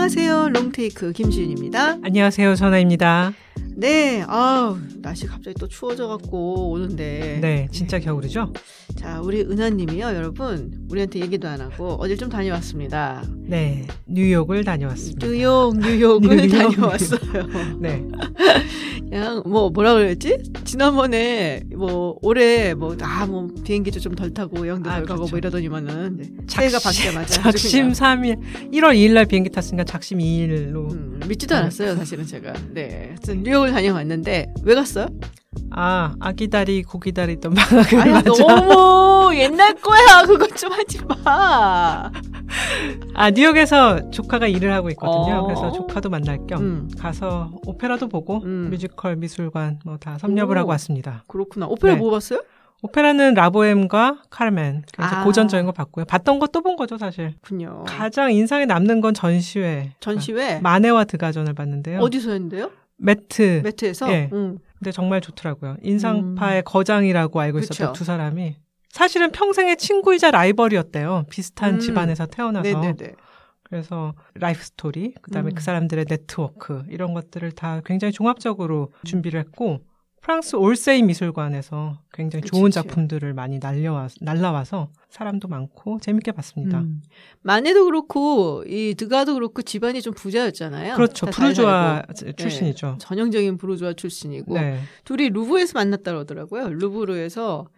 안녕하세요. 롱테이크 김지윤입니다. 안녕하세요. 전아입니다. 네, 날씨 갑자기 또 추워져갖고 오는데. 네, 진짜 겨울이죠? 자, 우리 은하님이요, 여러분. 우리한테 얘기도 안 하고 어딜 좀 다녀왔습니다. 네, 뉴욕을 다녀왔습니다. 뉴욕을 다녀왔어요. 네. 그냥 뭐라 그랬지? 지난번에 올해 비행기도 좀 덜 타고 영도 덜 가고 그렇죠. 이러더니만은 새해가 바뀌자마자 작심 3일, 1월 2일 날 비행기 탔으니까 작심 2일로. 믿지도 않았어요, 사실은 제가. 네, 뉴욕을 다녀왔는데 왜 갔어요? 아기다리 고기다리던 방학을 아니, 맞아. 너무 옛날 거야. 그것 좀 하지 마. 뉴욕에서 조카가 일을 하고 있거든요. 그래서 조카도 만날 겸 가서 오페라도 보고 뮤지컬, 미술관 다 섭렵을 하고 왔습니다. 그렇구나. 오페라 네. 뭐 봤어요? 오페라는 라보엠과 카르멘. 그래서 고전적인 거 봤고요. 봤던 거 또 본 거죠, 사실. 군요. 가장 인상에 남는 건 전시회. 전시회? 마네와 드가전을 봤는데요. 어디서 했는데요? 매트에서? 예. 근데 정말 좋더라고요. 인상파의 거장이라고 알고 있었던 그쵸. 두 사람이 사실은 평생의 친구이자 라이벌이었대요. 비슷한 집안에서 태어나서. 네네네. 그래서 라이프 스토리, 그다음에 그 사람들의 네트워크 이런 것들을 다 굉장히 종합적으로 준비를 했고 프랑스 올세이 미술관에서 굉장히 좋은 작품들을 많이 날라와서 사람도 많고 재밌게 봤습니다. 마네도 그렇고 이 드가도 그렇고 집안이 좀 부자였잖아요. 그렇죠. 부르주아 출신이죠. 네, 전형적인 부르주아 출신이고 네. 둘이 루브르에서 만났다 그러더라고요. 루브르에서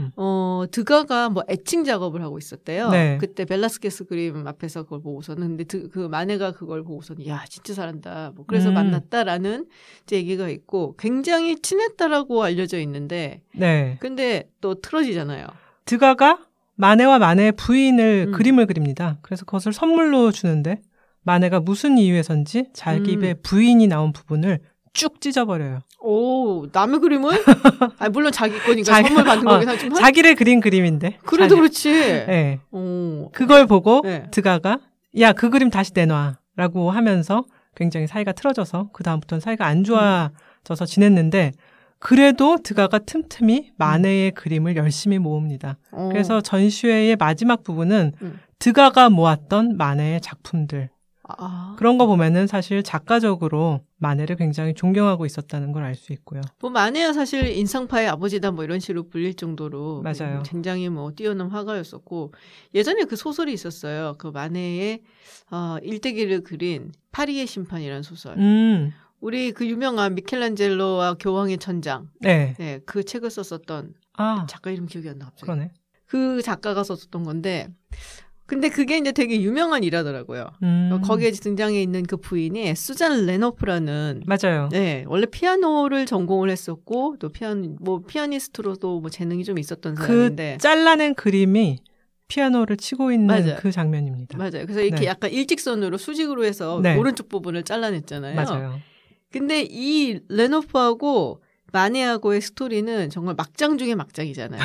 드가가 애칭 작업을 하고 있었대요. 네. 그때 벨라스케스 그림 앞에서 그걸 보고서는 근데 그 마네가 그걸 보고서는 야 진짜 잘한다. 그래서 만났다라는 이제 얘기가 있고 굉장히 친했다라고 알려져 있는데 네. 근데 또 틀어지잖아요. 드가가 마네와 마네의 부인을 그림을 그립니다. 그래서 그것을 선물로 주는데 마네가 무슨 이유에선지 자기 입에 부인이 나온 부분을 쭉 찢어버려요. 오, 남의 그림을? 물론 자기 거니까 선물 받는 거긴 하지만. 자기를 그린 그림인데. 그래도 그렇지. 네. 오. 그걸 보고 네. 드가가 야, 그 그림 다시 내놔 라고 하면서 굉장히 사이가 틀어져서 그 다음부터는 사이가 안 좋아져서 지냈는데 그래도 드가가 틈틈이 마네의 그림을 열심히 모읍니다. 그래서 전시회의 마지막 부분은 드가가 모았던 마네의 작품들. 그런 거 보면은 사실 작가적으로 마네를 굉장히 존경하고 있었다는 걸 알 수 있고요. 마네야 사실 인상파의 아버지다 이런 식으로 불릴 정도로 맞아요. 굉장히 뛰어난 화가였었고 예전에 그 소설이 있었어요. 그 마네의 일대기를 그린 파리의 심판이라는 소설. 우리 그 유명한 미켈란젤로와 교황의 천장. 네. 네, 그 책을 썼었던 작가 이름 기억이 안 나 갑자기. 그러네. 그 작가가 썼었던 건데 근데 그게 이제 되게 유명한 일화더라고요. 거기에 등장해 있는 그 부인이 수잔 레노프라는 맞아요. 네, 원래 피아노를 전공을 했었고 또 피아니스트로도 재능이 좀 있었던 사람인데 그 잘라낸 그림이 피아노를 치고 있는 맞아요. 그 장면입니다. 맞아요. 그래서 이렇게 약간 일직선으로 수직으로 해서 오른쪽 부분을 잘라냈잖아요. 맞아요. 근데 이 레노프하고 마네하고의 스토리는 정말 막장 중에 막장이잖아요.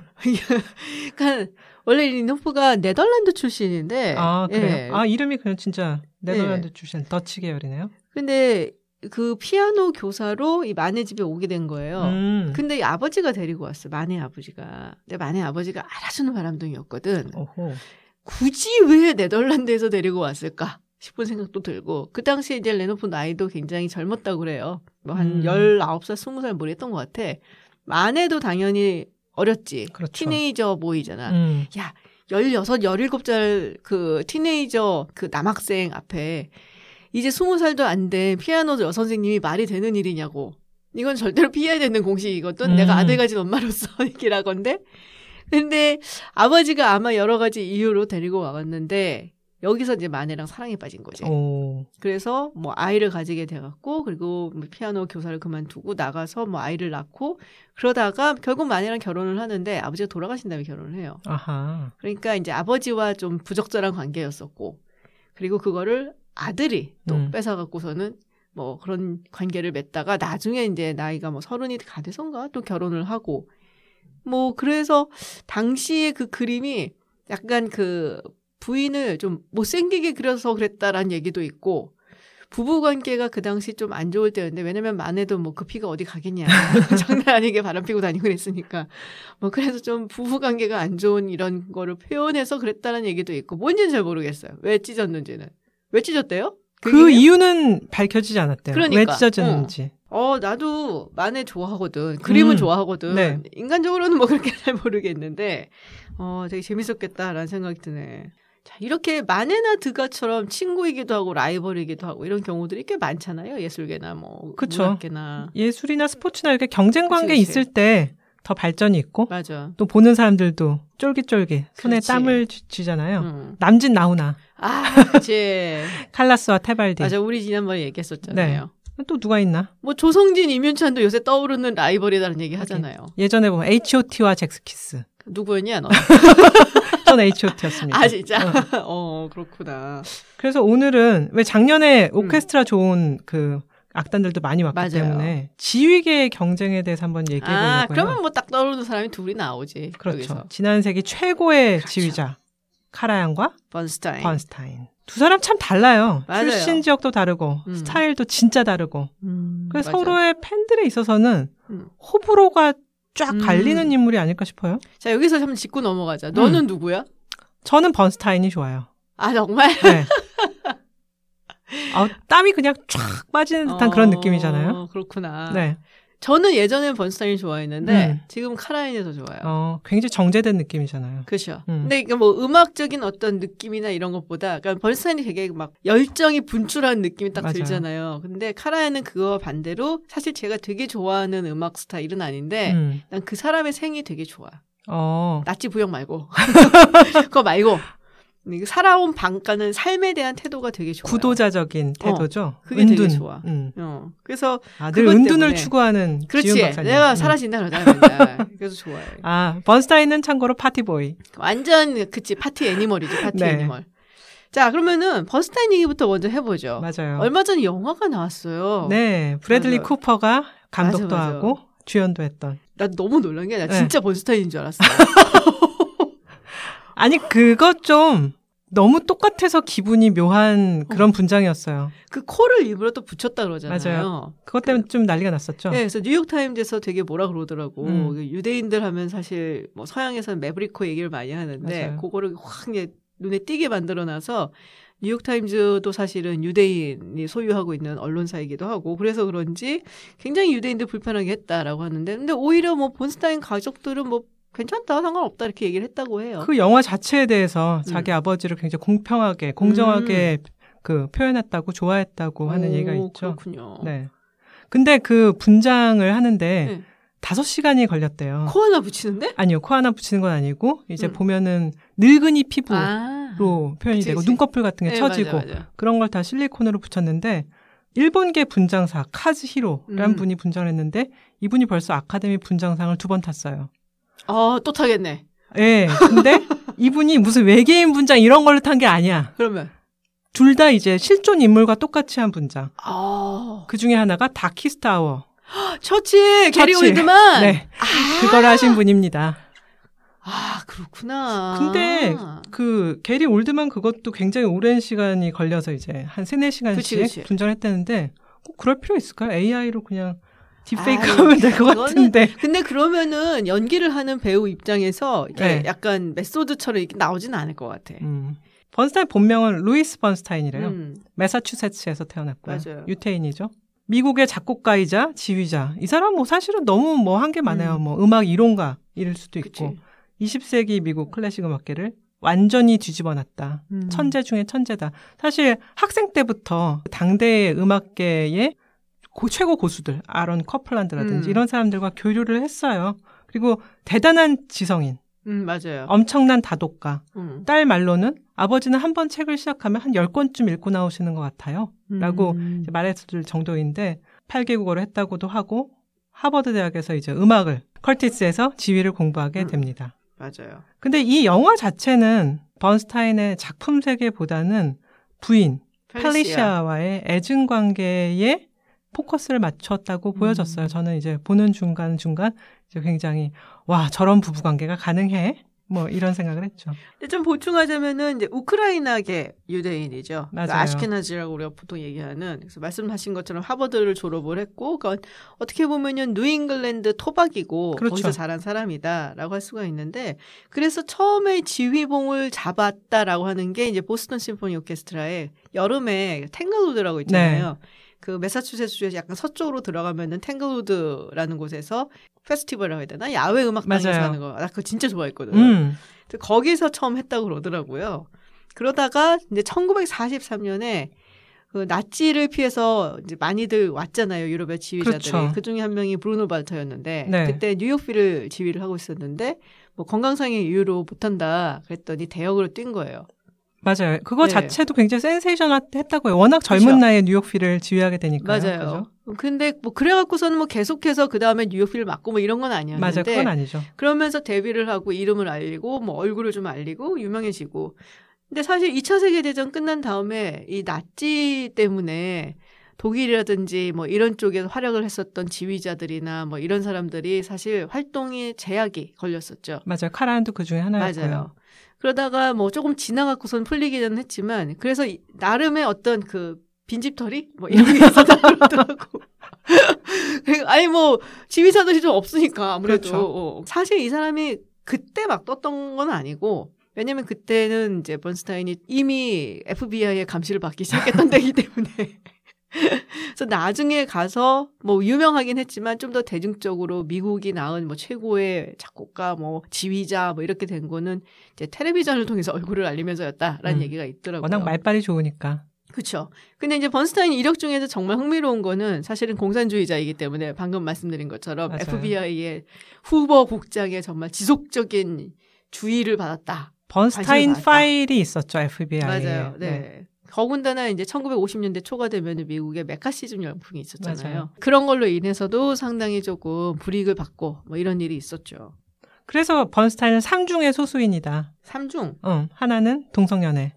그러니까 원래 리노프가 네덜란드 출신인데. 그래요? 예. 이름이 그냥 진짜 네덜란드 출신 더치 계열이네요. 근데 그 피아노 교사로 이 마네 집에 오게 된 거예요. 근데 이 아버지가 데리고 왔어요. 마네 아버지가. 근데 마네 아버지가 알아주는 바람둥이였거든. 오호. 굳이 왜 네덜란드에서 데리고 왔을까 싶은 생각도 들고 그 당시에 이제 레노프 나이도 굉장히 젊었다고 그래요. 한 19살, 20살 뭐 했던 것 같아. 마네도 당연히 어렸지. 그렇죠. 티네이저 보이잖아. 야, 16, 17살 그 티네이저 그 남학생 앞에 이제 20살도 안 된 피아노 여선생님이 말이 되는 일이냐고. 이건 절대로 피해야 되는 공식이거든. 내가 아들 가진 엄마로서 얘기를 하건데. 근데 아버지가 아마 여러 가지 이유로 데리고 와봤는데 여기서 이제 마네랑 사랑에 빠진 거지. 그래서 아이를 가지게 돼갖고 그리고 피아노 교사를 그만두고 나가서 아이를 낳고 그러다가 결국 마네랑 결혼을 하는데 아버지가 돌아가신 다음에 결혼을 해요. 아하. 그러니까 이제 아버지와 좀 부적절한 관계였었고 그리고 그거를 아들이 또 뺏어갖고서는 그런 관계를 맺다가 나중에 이제 나이가 30이 가돼서인가 또 결혼을 하고 그래서 당시에 그 그림이 약간 그 부인을 좀 못생기게 그려서 그랬다라는 얘기도 있고 부부 관계가 그 당시 좀 안 좋을 때였는데 왜냐면 마네도 그 피가 어디 가겠냐 장난 아니게 바람 피고 다니고 그랬으니까 그래서 좀 부부 관계가 안 좋은 이런 거를 표현해서 그랬다는 얘기도 있고 뭔지는 잘 모르겠어요. 왜 찢었는지는. 왜 찢었대요? 그 이유는 밝혀지지 않았대요. 그러니까. 왜 찢어졌는지. 나도 마네 좋아하거든. 그림은 좋아하거든. 네. 인간적으로는 뭐 그렇게 잘 모르겠는데, 되게 재밌었겠다라는 생각이 드네. 자, 이렇게 마네나 드가처럼 친구이기도 하고 라이벌이기도 하고 이런 경우들이 꽤 많잖아요. 예술계나 뭐 그쵸. 문학계나. 예술이나 스포츠나 이렇게 경쟁 관계 있을 때 더 발전이 있고 맞아. 또 보는 사람들도 쫄깃쫄깃 손에 그렇지. 땀을 쥐잖아요. 남진 나훈아. 그치. 칼라스와 테발디. 맞아. 우리 지난번에 얘기했었잖아요. 네. 또 누가 있나? 뭐 조성진, 임윤찬도 요새 떠오르는 라이벌이라는 얘기 하잖아요. 예전에 보면 H.O.T와 잭스키스. 누구였냐 너? 전 H.O.T였습니다. 아 진짜? 그렇구나. 그래서 오늘은 왜 작년에 오케스트라 좋은 그 악단들도 많이 왔기 맞아요. 때문에 지휘계의 경쟁에 대해서 한번 얘기해 보려고요. 그러면 뭐 딱 떠오르는 사람이 둘이 나오지. 그렇죠. 여기서. 지난 세기 최고의 그렇죠. 지휘자 카라얀과 번스타인. 두 사람 참 달라요. 맞아요. 출신 지역도 다르고 스타일도 진짜 다르고. 그래서 맞아. 서로의 팬들에 있어서는 호불호가 쫙 갈리는 인물이 아닐까 싶어요. 자 여기서 한번 짚고 넘어가자. 너는 누구야? 저는 번스타인이 좋아요. 아 정말? 네. 땀이 그냥 쫙 빠지는 듯한 그런 느낌이잖아요. 그렇구나. 네. 저는 예전엔 번스타인 좋아했는데 지금 카라얀이 더 좋아요. 굉장히 정제된 느낌이잖아요. 그렇죠. 근데 이게 뭐 음악적인 어떤 느낌이나 이런 것보다 그러니까 번스타인이 되게 막 열정이 분출한 느낌이 딱 맞아요. 들잖아요. 근데 카라얀은 그거와 반대로 사실 제가 되게 좋아하는 음악 스타일은 아닌데 난 그 사람의 생이 되게 좋아. 나치 부역 말고 그거 말고 살아온 방가는 삶에 대한 태도가 되게 좋아요. 구도자적인 태도죠. 그게 은둔. 되게 좋아. 그래서 늘 은둔을 추구하는 그렇지. 지훈 박사님. 내가 사라진다 그러잖아. 그래서 좋아해. 번스타인은 참고로 파티보이. 완전 그치 파티 애니멀이지. 파티 네. 애니멀. 자 그러면은 번스타인 얘기부터 먼저 해보죠. 맞아요. 얼마 전에 영화가 나왔어요. 네. 브래들리 맞아. 쿠퍼가 감독도 맞아. 하고 주연도 했던. 나 너무 놀란 게 나 진짜 번스타인인 줄 알았어. 아니 그거 좀 너무 똑같아서 기분이 묘한 그런 분장이었어요. 그 코를 일부러 또 붙였다 그러잖아요. 맞아요. 그것 때문에 좀 난리가 났었죠. 네, 그래서 뉴욕타임즈에서 되게 뭐라 그러더라고. 유대인들 하면 사실 뭐 서양에서는 매브리코 얘기를 많이 하는데 맞아요. 그거를 확 눈에 띄게 만들어놔서 뉴욕타임즈도 사실은 유대인이 소유하고 있는 언론사이기도 하고 그래서 그런지 굉장히 유대인들 불편하게 했다라고 하는데 근데 오히려 뭐 번스타인 가족들은 뭐 괜찮다 상관없다 이렇게 얘기를 했다고 해요. 그 영화 자체에 대해서 자기 아버지를 굉장히 공평하게 공정하게 그 표현했다고 좋아했다고 하는 얘기가 있죠. 그렇군요. 네. 근데 그 분장을 하는데 5시간이 걸렸대요. 코 하나 붙이는데? 아니요. 코 하나 붙이는 건 아니고 이제 보면은 늙은이 피부로 표현이 그치, 되고 그치. 눈꺼풀 같은 게 네, 처지고 맞아. 그런 걸 다 실리콘으로 붙였는데 일본계 분장사 카즈히로라는 분이 분장을 했는데 이분이 벌써 아카데미 분장상을 2번 탔어요. 또 타겠네. 예. 근데 이분이 무슨 외계인 분장 이런 걸로 탄 게 아니야. 그러면 둘 다 이제 실존 인물과 똑같이 한 분장. 그 중에 하나가 다키스타워. 처치 게리 올드만. 네. 그걸 하신 분입니다. 그렇구나. 근데 그 게리 올드만 그것도 굉장히 오랜 시간이 걸려서 이제 한 3-4시간씩 그치. 분장했다는데 꼭 그럴 필요 있을까요? AI로 그냥 딥페이크 하면 될 것 같은데. 근데 그러면은 연기를 하는 배우 입장에서 이렇게 약간 메소드처럼 이렇게 나오지는 않을 것 같아. 번스타인 본명은 루이스 번스타인이래요. 매사추세츠에서 태어났고요. 맞아요. 유태인이죠. 미국의 작곡가이자 지휘자. 이 사람 뭐 사실은 너무 뭐 한 게 많아요. 뭐 음악 이론가 이럴 수도 있고. 20세기 미국 클래식 음악계를 완전히 뒤집어놨다. 천재 중에 천재다. 사실 학생 때부터 당대의 음악계의 최고 고수들, 아론 커플란드라든지 이런 사람들과 교류를 했어요. 그리고 대단한 지성인. 맞아요. 엄청난 다독가. 딸 말로는 아버지는 한 번 책을 시작하면 한 10권쯤 읽고 나오시는 것 같아요. 라고 말했을 정도인데 8개 국어를 했다고도 하고 하버드 대학에서 이제 음악을 커티스에서 지휘를 공부하게 됩니다. 맞아요. 근데 이 영화 자체는 번스타인의 작품 세계보다는 부인 펠리시아와의 애증 관계에 포커스를 맞췄다고 보여졌어요. 저는 이제 보는 중간 이제 굉장히 와 저런 부부 관계가 가능해? 뭐 이런 생각을 했죠. 근데 좀 보충하자면은 이제 우크라이나계 유대인이죠. 맞아요. 그러니까 아시케나지라고 우리가 보통 얘기하는. 그래서 말씀하신 것처럼 하버드를 졸업을 했고, 그러니까 어떻게 보면은 뉴잉글랜드 토박이고 그렇죠. 거기서 자란 사람이다라고 할 수가 있는데, 그래서 처음에 지휘봉을 잡았다라고 하는 게 이제 보스턴 심포니 오케스트라의 여름에 탱글우드라고 있잖아요. 네. 그 매사추세츠주에서 약간 서쪽으로 들어가면은 탱글우드라는 곳에서 페스티벌이라고 해야 되나? 야외 음악방에서 맞아요. 하는 거. 나 그거 진짜 좋아했거든. 거기서 처음 했다고 그러더라고요. 그러다가 이제 1943년에 그 나치를 피해서 이제 많이들 왔잖아요. 유럽의 지휘자들이. 그렇죠. 그 중에 한 명이 브루노 발터였는데 네. 그때 뉴욕필을 지휘를 하고 있었는데 뭐 건강상의 이유로 못한다 그랬더니 대역으로 뛴 거예요. 맞아요. 그거 네. 자체도 굉장히 센세이션했다고요. 워낙 젊은 그렇죠. 나이에 뉴욕필을 지휘하게 되니까요. 맞아요. 그죠? 근데 뭐 그래갖고서는 뭐 계속해서 그 다음에 뉴욕필을 맡고 뭐 이런 건 아니었는데. 맞아요. 그건 아니죠. 그러면서 데뷔를 하고 이름을 알리고 뭐 얼굴을 좀 알리고 유명해지고. 근데 사실 2차 세계대전 끝난 다음에 이 나치 때문에 독일이라든지 뭐 이런 쪽에서 활약을 했었던 지휘자들이나 뭐 이런 사람들이 사실 활동에 제약이 걸렸었죠. 맞아요. 카라한도 그 중에 하나였고요. 맞아요. 그러다가 뭐 조금 지나갖고선 풀리기는 했지만 그래서 나름의 어떤 그 빈집털이 뭐 이런 게 있었다고 그러더라고. 아니 뭐 지휘자들이 좀 없으니까 아무래도 그렇죠. 사실 이 사람이 그때 막 떴던 건 아니고 왜냐면 그때는 이제 번스타인이 이미 FBI의 감시를 받기 시작했던 때이기 때문에 그래서 나중에 가서 뭐 유명하긴 했지만 좀 더 대중적으로 미국이 낳은 뭐 최고의 작곡가 뭐 지휘자 뭐 이렇게 된 거는 이제 텔레비전을 통해서 얼굴을 알리면서였다라는 얘기가 있더라고요. 워낙 말빨이 좋으니까. 그렇죠. 근데 이제 번스타인 이력 중에서 정말 흥미로운 거는 사실은 공산주의자이기 때문에 방금 말씀드린 것처럼 맞아요. FBI의 후보 국장에 정말 지속적인 주의를 받았다. 번스타인 파일이 있었죠, FBI에. 맞아요. 네. 더군다나 이제 1950년대 초가 되면 미국에 메카시즘 열풍이 있었잖아요. 맞아요. 그런 걸로 인해서도 상당히 조금 불이익을 받고 뭐 이런 일이 있었죠. 그래서 번스타인은 3중의 소수인이다. 3중? 하나는 동성연애.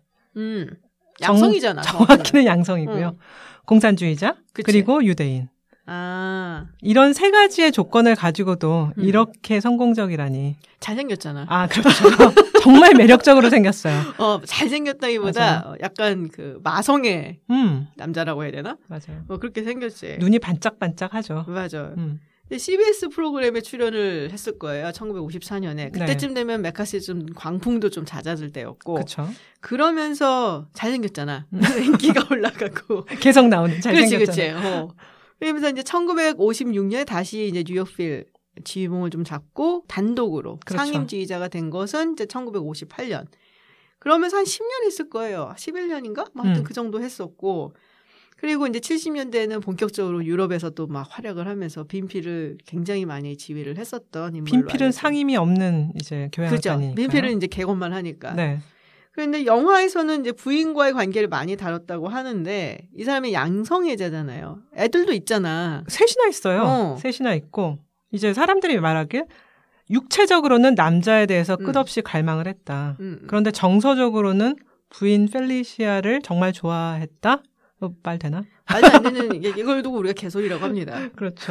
양성이잖아. 정확히는 양성이고요. 공산주의자, 그치. 그리고 유대인. 아. 이런 세 가지의 조건을 가지고도 이렇게 성공적이라니. 잘생겼잖아. 아, 그렇죠. 정말 매력적으로 생겼어요. 잘생겼다기보다 맞아요. 약간 그 마성의 남자라고 해야 되나? 맞아요. 뭐 그렇게 생겼지. 눈이 반짝반짝하죠. 맞아요. 근데 CBS 프로그램에 출연을 했을 거예요. 1954년에. 그때쯤 되면 메카시즘 광풍도 좀 잦아들 때였고. 그렇죠. 그러면서 잘생겼잖아. 인기가 올라가고. 계속 나오는 잘생겼잖아. 그렇지. 그러면서 이제 1956년에 다시 이제 뉴욕필 지휘봉을 좀 잡고 단독으로 그렇죠. 상임 지휘자가 된 것은 이제 1958년. 그러면서 한 10년 했을 거예요. 11년인가? 하여튼 그 정도 했었고. 그리고 이제 70년대에는 본격적으로 유럽에서 또 막 활약을 하면서 빈필을 굉장히 많이 지휘를 했었던 인물로 빈필은 알려져. 상임이 없는 이제 교향악단이니까요. 그렇죠. 빈필은 이제 개건만 하니까. 네. 그런데 영화에서는 이제 부인과의 관계를 많이 다뤘다고 하는데 이 사람이 양성애자잖아요. 애들도 있잖아. 셋이나 있어요. 셋이나 있고 이제 사람들이 말하길 육체적으로는 남자에 대해서 끝없이 갈망을 했다. 그런데 정서적으로는 부인 펠리시아를 정말 좋아했다. 말 되나? 말도 안 되는 이걸 두고 우리가 개소리라고 합니다. 그렇죠.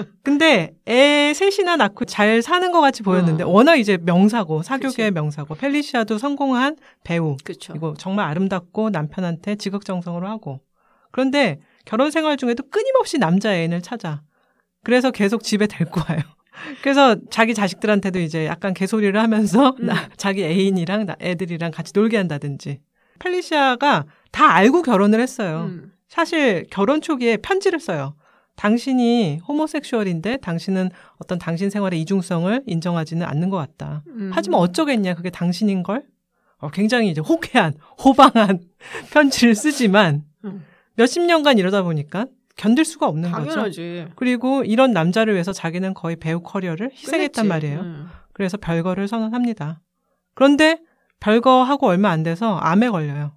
근데 애 셋이나 낳고 잘 사는 것 같이 보였는데 워낙 이제 명사고 사교계의 명사고 펠리시아도 성공한 배우. 그렇죠. 이거 정말 아름답고 남편한테 지극정성으로 하고. 그런데 결혼 생활 중에도 끊임없이 남자 애인을 찾아. 그래서 계속 집에 데리고 와요. 그래서 자기 자식들한테도 이제 약간 개소리를 하면서 자기 애인이랑 애들이랑 같이 놀게 한다든지. 펠리시아가 다 알고 결혼을 했어요. 사실 결혼 초기에 편지를 써요. 당신이 호모섹슈얼인데 당신은 어떤 당신 생활의 이중성을 인정하지는 않는 것 같다. 하지만 어쩌겠냐. 그게 당신인걸? 굉장히 이제 호쾌한, 호방한 편지를 쓰지만 몇십 년간 이러다 보니까 견딜 수가 없는 당연하지. 거죠. 그리고 이런 남자를 위해서 자기는 거의 배우 커리어를 희생했단 말이에요. 그래서 별거를 선언합니다. 그런데 별거 하고 얼마 안 돼서 암에 걸려요.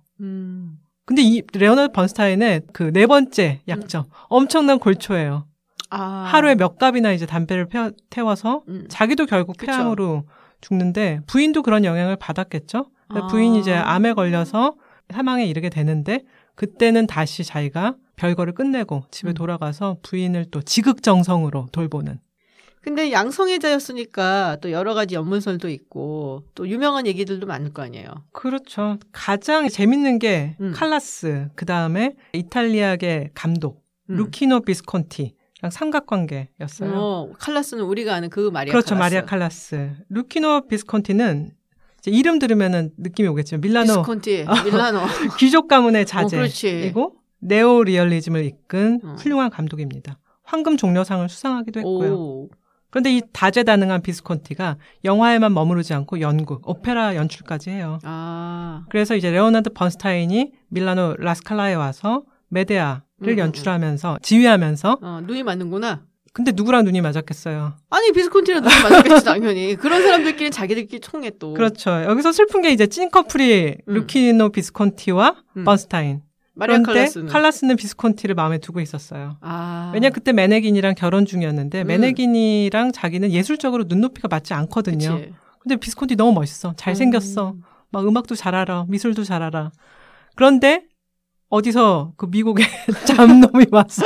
근데 이 레오나드 번스타인의 그 네 번째 약점 엄청난 골초예요. 하루에 몇 갑이나 이제 담배를 태워서 자기도 결국 폐암으로 죽는데 부인도 그런 영향을 받았겠죠. 부인이 이제 암에 걸려서 사망에 이르게 되는데 그때는 다시 자기가 별거를 끝내고 집에 돌아가서 부인을 또 지극정성으로 돌보는. 근데 양성애자였으니까 또 여러 가지 연문설도 있고 또 유명한 얘기들도 많을 거 아니에요. 그렇죠. 가장 재밌는 게 칼라스, 그 다음에 이탈리아계 감독 루키노 비스콘티랑 삼각관계였어요. 칼라스는 우리가 아는 그 마리아 그렇죠, 칼라스. 마리아 칼라스. 루키노 비스콘티는 이제 이름 들으면은 느낌이 오겠지만 밀라노 비스콘티, 밀라노 귀족 가문의 자제이고 네오 리얼리즘을 이끈 훌륭한 감독입니다. 황금 종려상을 수상하기도 했고요. 오. 그런데 이 다재다능한 비스콘티가 영화에만 머무르지 않고 연극, 오페라 연출까지 해요. 아. 그래서 이제 레오나르도 번스타인이 밀라노 라스칼라에 와서 메데아를 연출하면서 지휘하면서 눈이 맞는구나. 근데 누구랑 눈이 맞았겠어요? 아니 비스콘티랑 눈이 맞았겠지 당연히. 그런 사람들끼리는 자기들끼리 통해 또. 그렇죠. 여기서 슬픈 게 이제 찐 커플이 루키노 비스콘티와 번스타인. 마리아 그런데 칼라스는 비스콘티를 마음에 두고 있었어요. 아. 왜냐면 그때 메네긴이랑 결혼 중이었는데 메네긴이랑 자기는 예술적으로 눈높이가 맞지 않거든요. 그치. 근데 비스콘티 너무 멋있어. 잘생겼어. 막 음악도 잘 알아. 미술도 잘 알아. 그런데 어디서 그 미국의 잡놈이 왔어.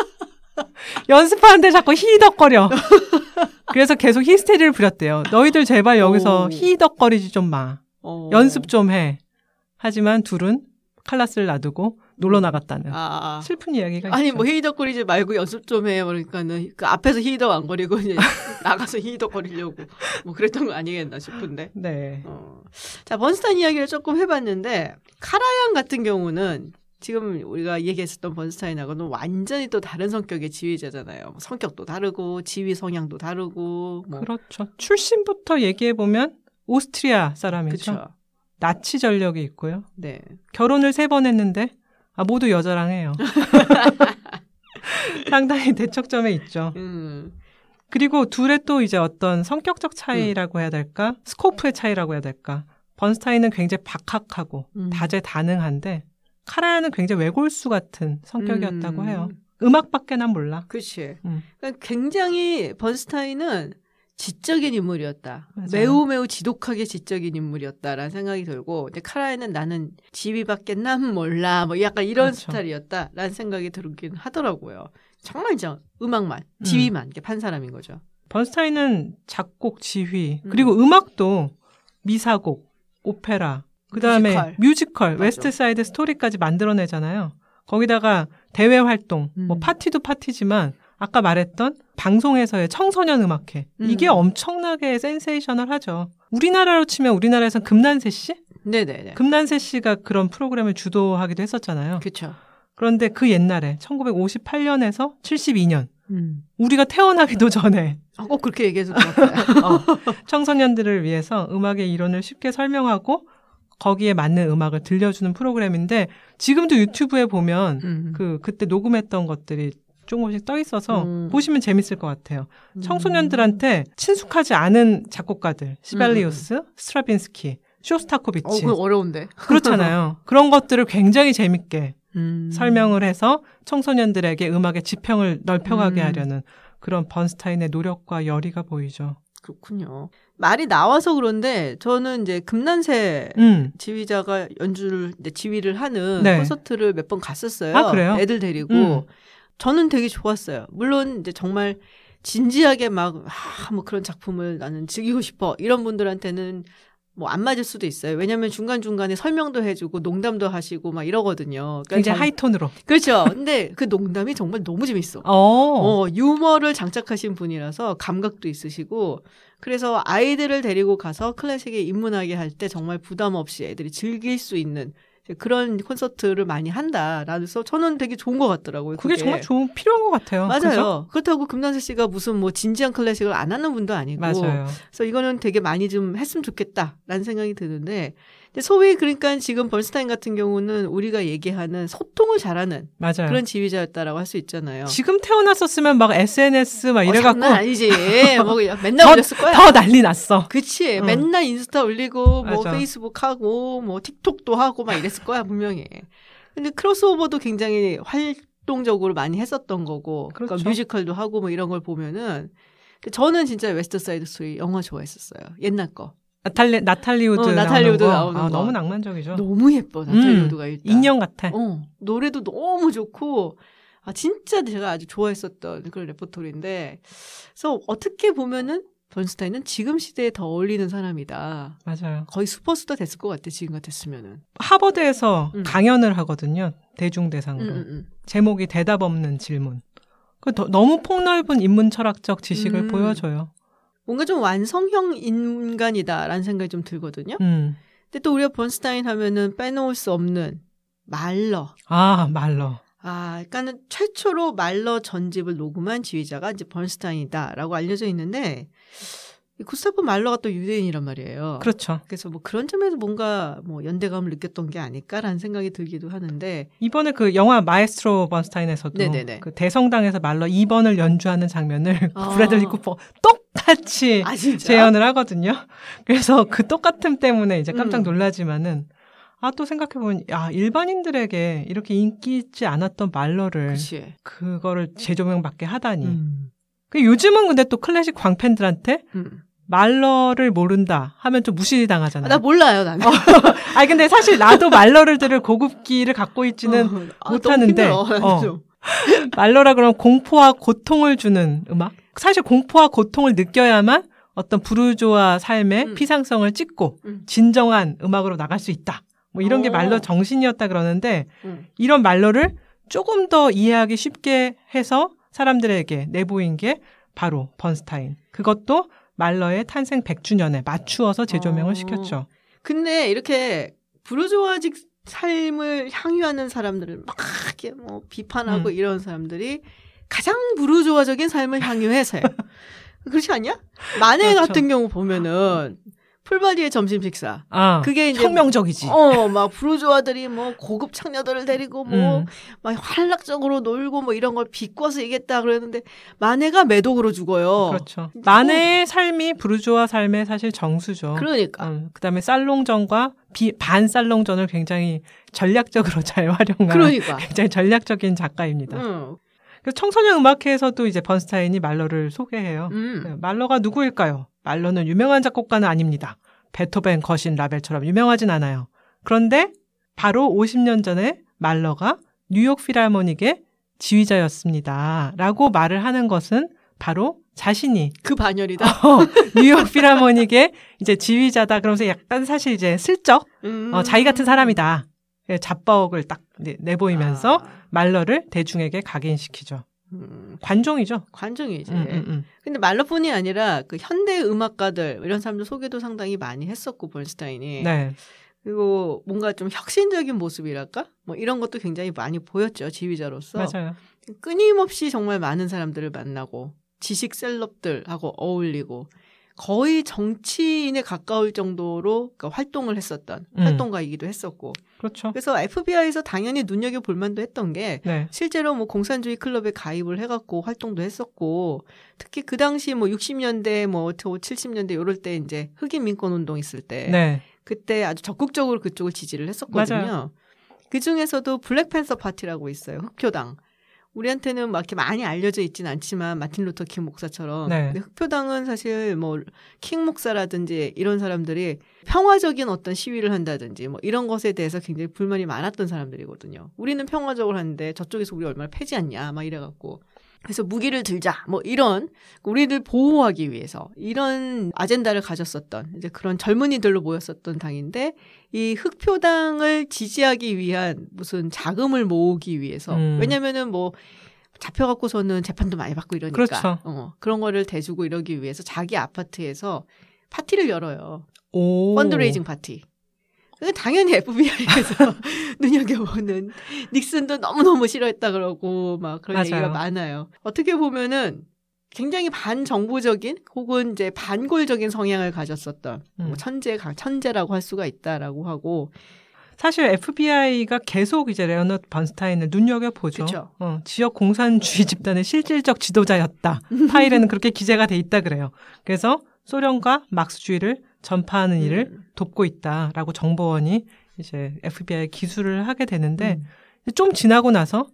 연습하는데 자꾸 히덕거려. 그래서 계속 히스테리를 부렸대요. 너희들 제발 여기서 히덕거리지 좀 마. 연습 좀 해. 하지만 둘은 칼라스를 놔두고 놀러 나갔다는 슬픈 이야기가 아니 있죠. 뭐 히덕거리지 말고 연습 좀 해. 그러니까는 그 앞에서 히덕 안 거리고 이제 나가서 히덕거리려고 뭐 그랬던 거 아니겠나 싶은데. 네. 자 번스타인 이야기를 조금 해봤는데 카라얀 같은 경우는 지금 우리가 얘기했었던 번스타인하고는 완전히 또 다른 성격의 지휘자잖아요. 성격도 다르고 지휘 성향도 다르고. 뭐. 그렇죠. 출신부터 얘기해 보면 오스트리아 사람이죠. 그쵸. 나치 전력이 있고요. 네. 결혼을 3번 했는데 모두 여자랑 해요. 상당히 대척점에 있죠. 그리고 둘의 또 이제 어떤 성격적 차이라고 해야 될까? 스코프의 차이라고 해야 될까? 번스타인은 굉장히 박학하고 다재다능한데 카라얀은 굉장히 외골수 같은 성격이었다고 해요. 음악밖에 난 몰라. 그렇지. 그러니까 굉장히 번스타인은 지적인 인물이었다. 맞아요. 매우 지독하게 지적인 인물이었다라는 생각이 들고, 근데 카라얀은 나는 지휘밖에 난 몰라. 뭐 약간 이런 그렇죠. 스타일이었다라는 생각이 들긴 하더라고요. 정말 이제 음악만, 지휘만 이렇게 판 사람인 거죠. 번스타인은 작곡, 지휘, 그리고 음악도 미사곡, 오페라, 그다음에 뮤지컬 웨스트사이드 스토리까지 만들어내잖아요. 거기다가 대외 활동, 뭐 파티도 파티지만 아까 말했던 방송에서의 청소년 음악회. 이게 엄청나게 센세이셔널하죠. 우리나라로 치면 우리나라에서는 금난세 씨? 네네네. 금난세 씨가 그런 프로그램을 주도하기도 했었잖아요. 그렇죠. 그런데 그 옛날에 1958년에서 72년 우리가 태어나기도 전에 꼭 그렇게 얘기해서 좋았어요. 청소년들을 위해서 음악의 이론을 쉽게 설명하고 거기에 맞는 음악을 들려주는 프로그램인데 지금도 유튜브에 보면 그때 녹음했던 것들이 조금씩 떠 있어서 보시면 재밌을 것 같아요. 청소년들한테 친숙하지 않은 작곡가들, 시벨리우스, 스트라빈스키, 쇼스타코비치. 그거 어려운데. 그렇잖아요. 그런 것들을 굉장히 재밌게 설명을 해서 청소년들에게 음악의 지평을 넓혀가게 하려는 그런 번스타인의 노력과 열의가 보이죠. 그렇군요. 말이 나와서 그런데 저는 이제 금난세 지휘자가 연주를 이제 지휘를 하는 콘서트를 몇 번 갔었어요. 아, 그래요? 애들 데리고. 저는 되게 좋았어요. 물론 이제 정말 진지하게 막 뭐 그런 작품을 나는 즐기고 싶어 이런 분들한테는 뭐 안 맞을 수도 있어요. 왜냐하면 중간중간에 설명도 해주고 농담도 하시고 막 이러거든요. 그러니까 굉장히 하이톤으로. 그렇죠. 근데 그 농담이 정말 너무 재밌어. 유머를 장착하신 분이라서 감각도 있으시고 그래서 아이들을 데리고 가서 클래식에 입문하게 할 때 정말 부담 없이 애들이 즐길 수 있는 그런 콘서트를 많이 한다라서 저는 되게 좋은 것 같더라고요. 그게 정말 필요한 것 같아요. 맞아요. 그죠? 그렇다고 금난세 씨가 무슨 뭐 진지한 클래식을 안 하는 분도 아니고. 맞아요. 그래서 이거는 되게 많이 좀 했으면 좋겠다라는 생각이 드는데 소위 그러니까 지금 번스타인 같은 경우는 우리가 얘기하는 소통을 잘하는 맞아요. 그런 지휘자였다라고 할 수 있잖아요. 지금 태어났었으면 막 SNS 막 이래갖고 장난 아니지. 뭐 맨날 올렸을 거야. 더 난리 났어. 그치. 맨날 인스타 올리고 뭐 맞아. 페이스북 하고 뭐 틱톡도 하고 막 이랬을 거야 분명히. 근데 크로스오버도 굉장히 활동적으로 많이 했었던 거고 그렇죠. 그러니까 뮤지컬도 하고 뭐 이런 걸 보면은 저는 진짜 웨스트사이드 스토리 영화 좋아했었어요. 옛날 거. 나탈리 우드 나오는 거. 너무 낭만적이죠. 너무 예뻐. 나탈리 우드가 일단. 인형 같아. 노래도 너무 좋고 진짜 제가 아주 좋아했었던 그런 레퍼토리인데, 그래서 어떻게 보면은 번스타인은 지금 시대에 더 어울리는 사람이다. 맞아요. 거의 슈퍼스타 됐을 것 같아, 지금 같았으면은. 하버드에서 강연을 하거든요. 대중대상으로. 제목이 대답 없는 질문. 너무 폭넓은 인문 철학적 지식을 보여줘요. 뭔가 좀 완성형 인간이다라는 생각이 좀 들거든요. 근데 또 우리가 번스타인 하면은 빼놓을 수 없는 말러. 말러. 그러니까는 최초로 말러 전집을 녹음한 지휘자가 이제 번스타인이다라고 알려져 있는데, 구스타프 말러가 또 유대인이란 말이에요. 그렇죠. 그래서 뭐 그런 점에서 뭔가 뭐 연대감을 느꼈던 게 아닐까라는 생각이 들기도 하는데, 이번에 그 영화 마에스트로 번스타인에서도 그 대성당에서 말러 2번을 연주하는 장면을 브래들리 쿠퍼 똑같이 재현을 하거든요. 그래서 그 똑같음 때문에 이제 깜짝 놀라지만은 또 생각해보면, 일반인들에게 이렇게 인기 있지 않았던 말러를, 그거를 재조명받게 하다니. 요즘은 근데 또 클래식 광팬들한테 말러를 모른다 하면 좀 무시당하잖아요. 나 몰라요, 나는. 근데 사실 나도 말러를 들을 고급기를 갖고 있지는 못하는데. 말러라 그러면 공포와 고통을 주는 음악? 사실 공포와 고통을 느껴야만 어떤 부르주아 삶의 피상성을 찍고 진정한 음악으로 나갈 수 있다. 뭐 이런 게 말러 정신이었다 그러는데 이런 말러를 조금 더 이해하기 쉽게 해서 사람들에게 내보인 게 바로 번스타인. 그것도 말러의 탄생 100주년에 맞추어서 재조명을 시켰죠. 근데 이렇게 부르주아직 삶을 향유하는 사람들을 막 이렇게 뭐 비판하고 이런 사람들이 가장 부르주아적인 삶을 향유해서요. 그렇지 않냐? 마네 그렇죠. 같은 경우 보면은 풀바디의 점심 식사. 그게 이제 혁명적이지. 막 부르주아들이 뭐 고급 창녀들을 데리고 뭐 막 활락적으로 놀고 뭐 이런 걸 비꼬아서 얘기했다 그랬는데 마네가 매독으로 죽어요. 그렇죠. 마네의 삶이 부르주아 삶의 사실 정수죠. 그러니까. 그다음에 살롱전과 반살롱전을 굉장히 전략적으로 잘 활용한 굉장히 전략적인 작가입니다. 그래서 청소년 음악회에서도 이제 번스타인이 말러를 소개해요. 말러가 누구일까요? 말러는 유명한 작곡가는 아닙니다. 베토벤, 거신, 라벨처럼 유명하진 않아요. 그런데 바로 50년 전에 말러가 뉴욕 필하모닉의 지휘자였습니다. 라고 말을 하는 것은 바로 자신이 그 반열이다. 뉴욕 필하모닉의 이제 지휘자다. 그러면서 약간 사실 이제 슬쩍 자기 같은 사람이다. 잡벅을 딱 내보이면서 말러를 대중에게 각인시키죠. 관종이죠. 관종이지. 근데 말러뿐이 아니라 그 현대 음악가들 이런 사람들 소개도 상당히 많이 했었고 번스타인이. 네. 그리고 뭔가 좀 혁신적인 모습이랄까? 뭐 이런 것도 굉장히 많이 보였죠. 지휘자로서. 맞아요. 끊임없이 정말 많은 사람들을 만나고 지식 셀럽들하고 어울리고 거의 정치인에 가까울 정도로 그러니까 활동을 했었던 활동가이기도 했었고. 그렇죠. 그래서 FBI에서 당연히 눈여겨볼 만도 했던 게 실제로 뭐 공산주의 클럽에 가입을 해갖고 활동도 했었고 특히 그 당시 뭐 60년대 뭐 70년대 이럴 때 이제 흑인 민권 운동 있을 때 그때 아주 적극적으로 그쪽을 지지를 했었거든요. 맞아요. 그 중에서도 블랙팬서 파티라고 있어요. 흑표당. 우리한테는 막 이렇게 많이 알려져 있지는 않지만 마틴 루터 킹 목사처럼. 근데 흑표당은 사실 뭐 킹 목사라든지 이런 사람들이 평화적인 어떤 시위를 한다든지 뭐 이런 것에 대해서 굉장히 불만이 많았던 사람들이거든요. 우리는 평화적으로 하는데 저쪽에서 우리 얼마나 패지않냐 막 이래갖고. 그래서 무기를 들자 뭐 이런 우리를 보호하기 위해서 이런 아젠다를 가졌었던 이제 그런 젊은이들로 모였었던 당인데 이 흑표당을 지지하기 위한 무슨 자금을 모으기 위해서 왜냐면은 뭐 잡혀갖고서는 재판도 많이 받고 이러니까 그렇죠. 그런 거를 대주고 이러기 위해서 자기 아파트에서 파티를 열어요. 펀드레이징 파티. 당연히 FBI에서 눈여겨보는 닉슨도 너무너무 싫어했다 그러고 막 그런 얘기가 많아요. 어떻게 보면은 굉장히 반정부적인 혹은 이제 반골적인 성향을 가졌었던 뭐 천재라고 할 수가 있다라고 하고 사실 FBI가 계속 이제 레오너드 번스타인을 눈여겨보죠. 지역 공산주의 집단의 실질적 지도자였다. 파일에는 그렇게 기재가 돼 있다 그래요. 그래서 소련과 막스주의를 전파하는 일을 돕고 있다라고 정보원이 이제 FBI 기수를 하게 되는데 좀 지나고 나서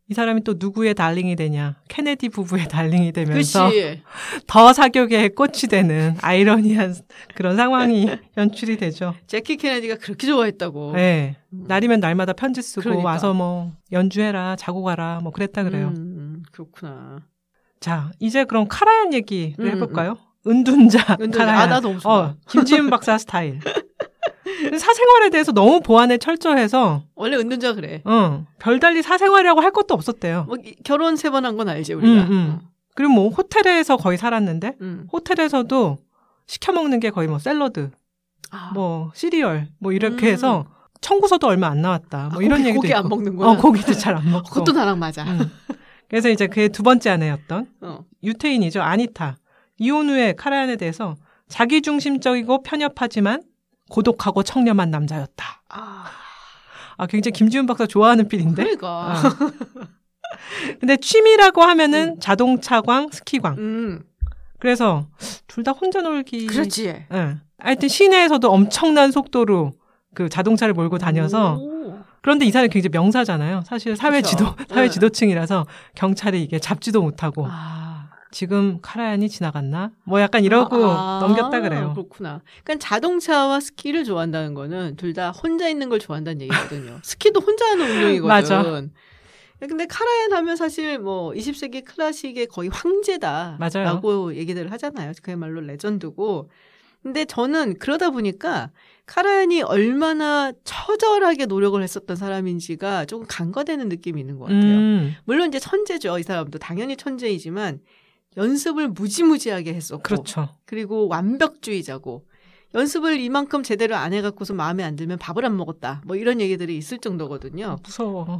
이 사람이 또 누구의 달링이 되냐. 케네디 부부의 달링이 되면서 그치. 더 사격에 꽃이 되는 아이러니한 그런 상황이 연출이 되죠. 제키 케네디가 그렇게 좋아했다고. 네. 날이면 날마다 편지 쓰고 그러니까. 와서 뭐 연주해라, 자고 가라, 뭐 그랬다 그래요. 그렇구나. 자, 이제 그럼 카라얀 얘기를 해볼까요? 은둔자 카라얀. 아, 나 너무 좋아. 김지윤 박사 스타일. 사생활에 대해서 너무 보안에 철저해서 원래 은둔자 그래. 별달리 사생활이라고 할 것도 없었대요. 뭐 결혼 3번 한 건 알지 우리가. 그리고 뭐 호텔에서 거의 살았는데 호텔에서도 시켜 먹는 게 거의 뭐 샐러드, 뭐 시리얼, 뭐 이렇게 해서 청구서도 얼마 안 나왔다. 뭐 이런 얘기도 고기 있고. 안 먹는구나. 고기도 잘 안 먹고. 그것도 나랑 맞아. 그래서 이제 그의 두 번째 아내였던 유태인이죠. 아니타. 이혼 후에 카라얀에 대해서 자기중심적이고 편협하지만 고독하고 청렴한 남자였다. 굉장히 김지훈 박사 좋아하는 필인데. 그러니까. 근데 취미라고 하면은 자동차광, 스키광. 그래서 둘 다 혼자 놀기. 그렇지. 하여튼 시내에서도 엄청난 속도로 그 자동차를 몰고 다녀서. 그런데 이 사람이 굉장히 명사잖아요. 사실 사회 지도층이라서 경찰이 이게 잡지도 못하고. 지금 카라얀이 지나갔나? 뭐 약간 이러고 넘겼다 그래요. 그렇구나. 그러니까 자동차와 스키를 좋아한다는 거는 둘 다 혼자 있는 걸 좋아한다는 얘기거든요. 스키도 혼자 하는 운동이거든. 맞아. 근데 카라얀 하면 사실 뭐 20세기 클래식의 거의 황제다라고 맞아요. 얘기들 하잖아요. 그야말로 레전드고. 근데 저는 그러다 보니까 카라얀이 얼마나 처절하게 노력을 했었던 사람인지가 조금 간과되는 느낌이 있는 것 같아요. 물론 이제 천재죠. 이 사람도 당연히 천재이지만 연습을 무지무지하게 했었고. 그렇죠. 그리고 완벽주의자고. 연습을 이만큼 제대로 안 해갖고서 마음에 안 들면 밥을 안 먹었다. 뭐 이런 얘기들이 있을 정도거든요. 무서워.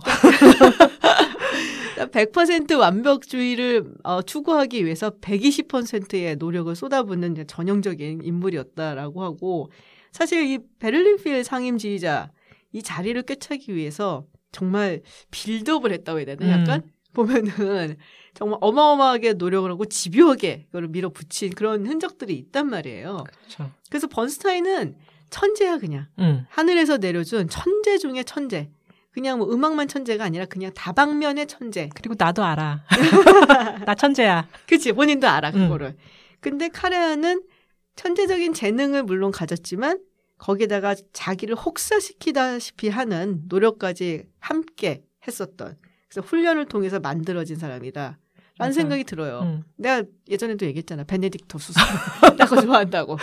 100% 완벽주의를 추구하기 위해서 120%의 노력을 쏟아붓는 전형적인 인물이었다라고 하고 사실 이 베를린 필 상임 지휘자 이 자리를 꿰차기 위해서 정말 빌드업을 했다고 해야 되나 약간? 보면은 정말 어마어마하게 노력을 하고 집요하게 그걸 밀어붙인 그런 흔적들이 있단 말이에요. 그렇죠. 그래서 번스타인은 천재야 그냥. 하늘에서 내려준 천재 중에 천재. 그냥 뭐 음악만 천재가 아니라 그냥 다방면의 천재. 그리고 나도 알아. 나 천재야. 그치 본인도 알아 그거를. 근데 카라얀은 천재적인 재능을 물론 가졌지만 거기다가 자기를 혹사시키다시피 하는 노력까지 함께 했었던 그래서 훈련을 통해서 만들어진 사람이다. 라는 생각이 들어요. 내가 예전에도 얘기했잖아. 베네딕토 수사. 나거 좋아한다고.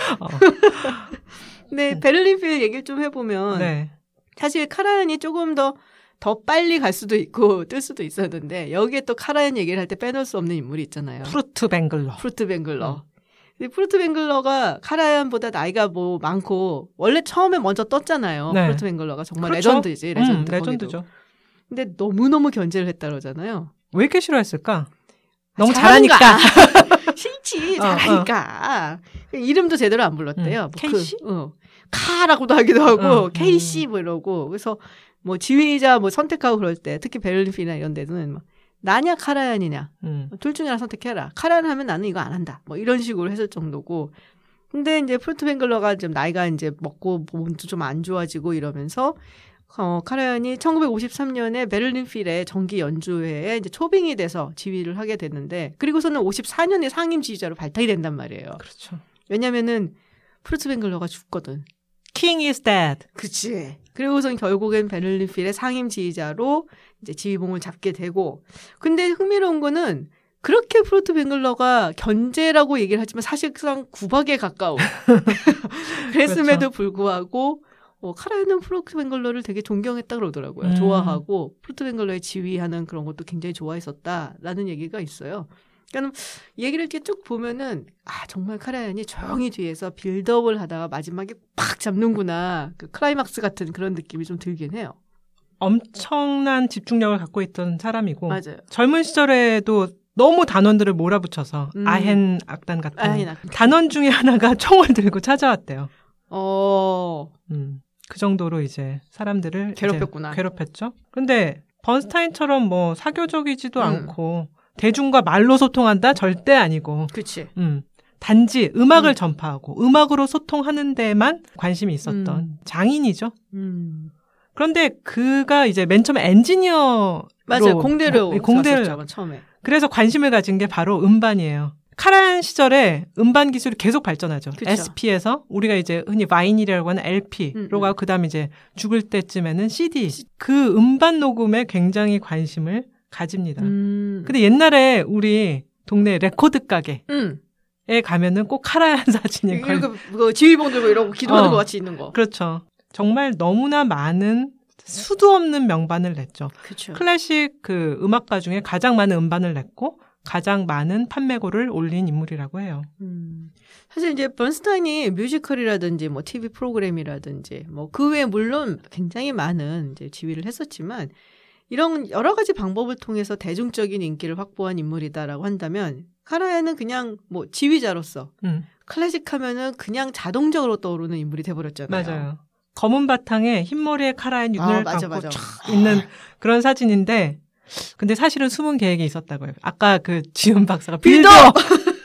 근데 베를린 필 얘기를 좀 해보면 사실 카라얀이 조금 더 빨리 갈 수도 있고 뜰 수도 있었는데 여기에 또 카라얀 얘기를 할 때 빼놓을 수 없는 인물이 있잖아요. 프루트 뱅글러. 프루트 뱅글러가 카라얀보다 나이가 뭐 많고 원래 처음에 먼저 떴잖아요. 프루트 뱅글러가 정말 그렇죠? 레전드지. 레전드죠. 근데 너무너무 견제를 했다 그러잖아요. 왜 이렇게 싫어했을까? 너무 잘하니까. 잘하니까. 싫지. 잘하니까. 이름도 제대로 안 불렀대요. 케이씨? 카라고도 하기도 하고 케이씨 뭐 이러고. 그래서 뭐 지휘자 뭐 선택하고 그럴 때 특히 베를린 필이나 이런 데는 뭐 나냐 카라얀이냐. 둘 중에 하나 선택해라. 카라얀 하면 나는 이거 안 한다. 뭐 이런 식으로 했을 정도고. 근데 이제 프루트 뱅글러가 좀 나이가 이제 먹고 몸도 좀 안 좋아지고 이러면서 카라얀이 1953년에 베를린 필의 정기 연주회에 이제 초빙이 돼서 지휘를 하게 됐는데 그리고서는 54년에 상임 지휘자로 발탁이 된단 말이에요. 그렇죠. 왜냐면은 프루트 뱅글러가 죽거든. King is dead. 그치. 그리고선 결국엔 베를린 필의 상임 지휘자로 이제 지휘봉을 잡게 되고 근데 흥미로운 거는 그렇게 프루트 뱅글러가 견제라고 얘기를 하지만 사실상 구박에 가까운 그랬음에도 불구하고 카라얀은 프루트 뱅글러를 되게 존경했다 그러더라고요. 좋아하고 프루트 뱅글러의 지휘하는 그런 것도 굉장히 좋아했었다라는 얘기가 있어요. 그러니까 얘기를 이렇게 쭉 보면은 정말 카라얀이 조용히 뒤에서 빌드업을 하다가 마지막에 팍 잡는구나. 그 클라이막스 같은 그런 느낌이 좀 들긴 해요. 엄청난 집중력을 갖고 있던 사람이고 맞아요. 젊은 시절에도 너무 단원들을 몰아붙여서 아헨 악단 같은 단원 중에 하나가 총을 들고 찾아왔대요. 그 정도로 이제 사람들을 괴롭혔구나. 이제 괴롭혔죠. 근데 번스타인처럼 뭐 사교적이지도 않고 대중과 말로 소통한다? 절대 아니고. 그치. 단지 음악을 전파하고 음악으로 소통하는 데만 관심이 있었던 장인이죠. 그런데 그가 이제 맨 처음에 엔지니어로 맞아요. 공대를 처음에. 그래서 관심을 가진 게 바로 음반이에요. 카라얀 시절에 음반 기술이 계속 발전하죠. 그쵸. SP에서 우리가 이제 흔히 바이닐이라고 하는 LP로 가고 그다음에 이제 죽을 때쯤에는 CD. 그 음반 녹음에 굉장히 관심을 가집니다. 근데 옛날에 우리 동네 레코드 가게에 가면은 꼭 카라얀 사진이 그 지휘봉 들고 이러고 기도하는 것 같이 있는 거. 그렇죠. 정말 너무나 많은 수도 없는 명반을 냈죠. 그쵸. 클래식 그 음악가 중에 가장 많은 음반을 냈고 가장 많은 판매고를 올린 인물이라고 해요. 사실 이제 번스타인이 뮤지컬이라든지 뭐 TV 프로그램이라든지 뭐 그 외에 물론 굉장히 많은 이제 지휘를 했었지만 이런 여러 가지 방법을 통해서 대중적인 인기를 확보한 인물이다라고 한다면 카라얀은 그냥 뭐 지휘자로서 클래식 하면은 그냥 자동적으로 떠오르는 인물이 돼버렸잖아요. 맞아요. 검은 바탕에 흰머리에 카라얀 눈을 감고 쫙 있는 그런 사진인데 근데 사실은 숨은 계획이 있었다고요. 아까 그 지훈 박사가 빌드업!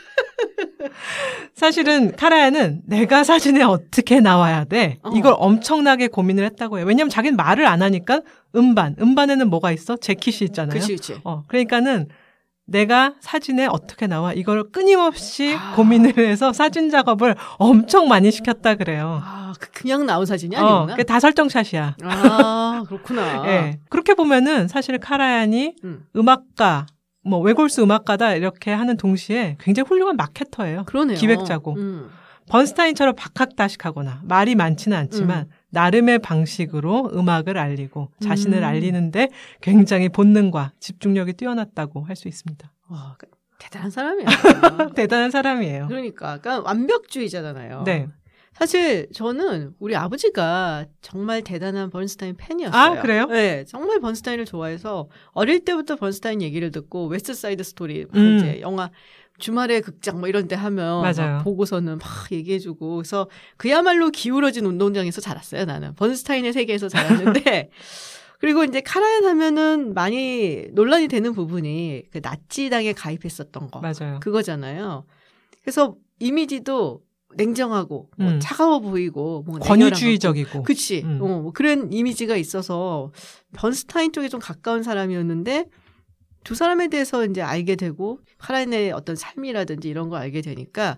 사실은 카라얀은 내가 사진에 어떻게 나와야 돼? 이걸 엄청나게 고민을 했다고 해요. 왜냐면 자기는 말을 안 하니까 음반에는 뭐가 있어? 재킷이 있잖아요. 그치. 그러니까는 내가 사진에 어떻게 나와? 이걸 끊임없이 고민을 해서 사진 작업을 엄청 많이 시켰다 그래요. 그냥 나온 사진이 아니구나. 그게 다 설정샷이야. 그렇구나. 네. 그렇게 보면은 사실 카라얀이 음악가, 뭐 웨골스 음악가다 이렇게 하는 동시에 굉장히 훌륭한 마케터예요. 그러네요. 기획자고. 번스타인처럼 박학다식하거나 말이 많지는 않지만 나름의 방식으로 음악을 알리고 자신을 알리는데 굉장히 본능과 집중력이 뛰어났다고 할 수 있습니다. 와, 대단한 사람이야. 대단한 사람이에요. 그러니까 약간 완벽주의자잖아요. 네. 사실 저는 우리 아버지가 정말 대단한 번스타인 팬이었어요. 그래요? 네, 정말 번스타인을 좋아해서 어릴 때부터 번스타인 얘기를 듣고 웨스트사이드 스토리 이제 영화 주말에 극장 뭐 이런 데 하면 막 보고서는 막 얘기해주고 그래서 그야말로 기울어진 운동장에서 자랐어요. 나는 번스타인의 세계에서 자랐는데 그리고 이제 카라얀 하면은 많이 논란이 되는 부분이 그 나치당에 가입했었던 거 맞아요. 그거잖아요. 그래서 이미지도 냉정하고 뭐 차가워 보이고 뭐 권위주의적이고 그치 뭐 그런 이미지가 있어서 번스타인 쪽에 좀 가까운 사람이었는데 두 사람에 대해서 이제 알게 되고 카라얀의 어떤 삶이라든지 이런 걸 알게 되니까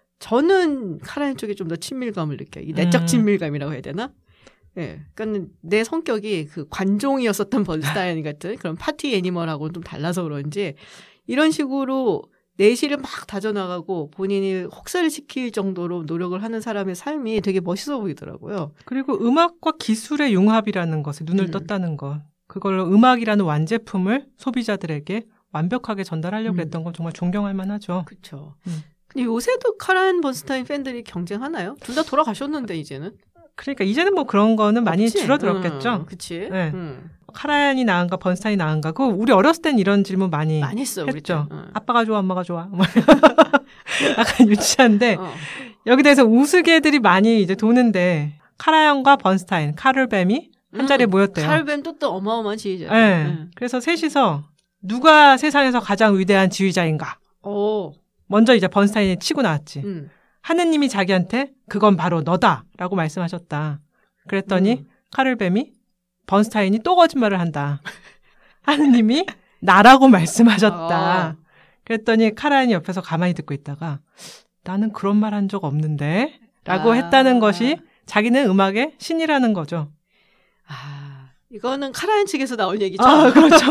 저는 카라얀 쪽에 좀 더 친밀감을 느껴요. 이 내적 친밀감이라고 해야 되나? 예, 그러니까 내 성격이 그 관종이었었던 번스타인 같은 그런 파티 애니멀하고는 좀 달라서 그런지 이런 식으로 내실을 막 다져나가고 본인이 혹사를 시킬 정도로 노력을 하는 사람의 삶이 되게 멋있어 보이더라고요. 그리고 음악과 기술의 융합이라는 것에 눈을 떴다는 것. 그걸로 음악이라는 완제품을 소비자들에게 완벽하게 전달하려고 했던 건 정말 존경할 만하죠. 그렇죠. 근데 요새도 카라얀 번스타인 팬들이 경쟁하나요? 둘 다 돌아가셨는데 이제는. 그러니까 이제는 뭐 그런 거는 많이 없지? 줄어들었겠죠. 그치. 네. 카라얀이 나은가 번스타인이 나은가. 그 우리 어렸을 땐 이런 질문 많이 했어, 했죠. 아빠가 좋아, 엄마가 좋아. 약간 유치한데 여기 대해서 우스개들이 많이 이제 도는데 카라얀과 번스타인, 카를뱀이 한 자리에 모였대요. 카를뱀도 또 어마어마한 지휘자. 네. 그래서 셋이서 누가 세상에서 가장 위대한 지휘자인가. 먼저 이제 번스타인이 치고 나왔지. 하느님이 자기한테 그건 바로 너다라고 말씀하셨다. 그랬더니 카를뱀이 번스타인이 또 거짓말을 한다. 하느님이 나라고 말씀하셨다. 그랬더니 카라얀이 옆에서 가만히 듣고 있다가 나는 그런 말 한 적 없는데 라고 했다는 것이 자기는 음악의 신이라는 거죠. 이거는 카라얀 측에서 나올 얘기죠. 그렇죠.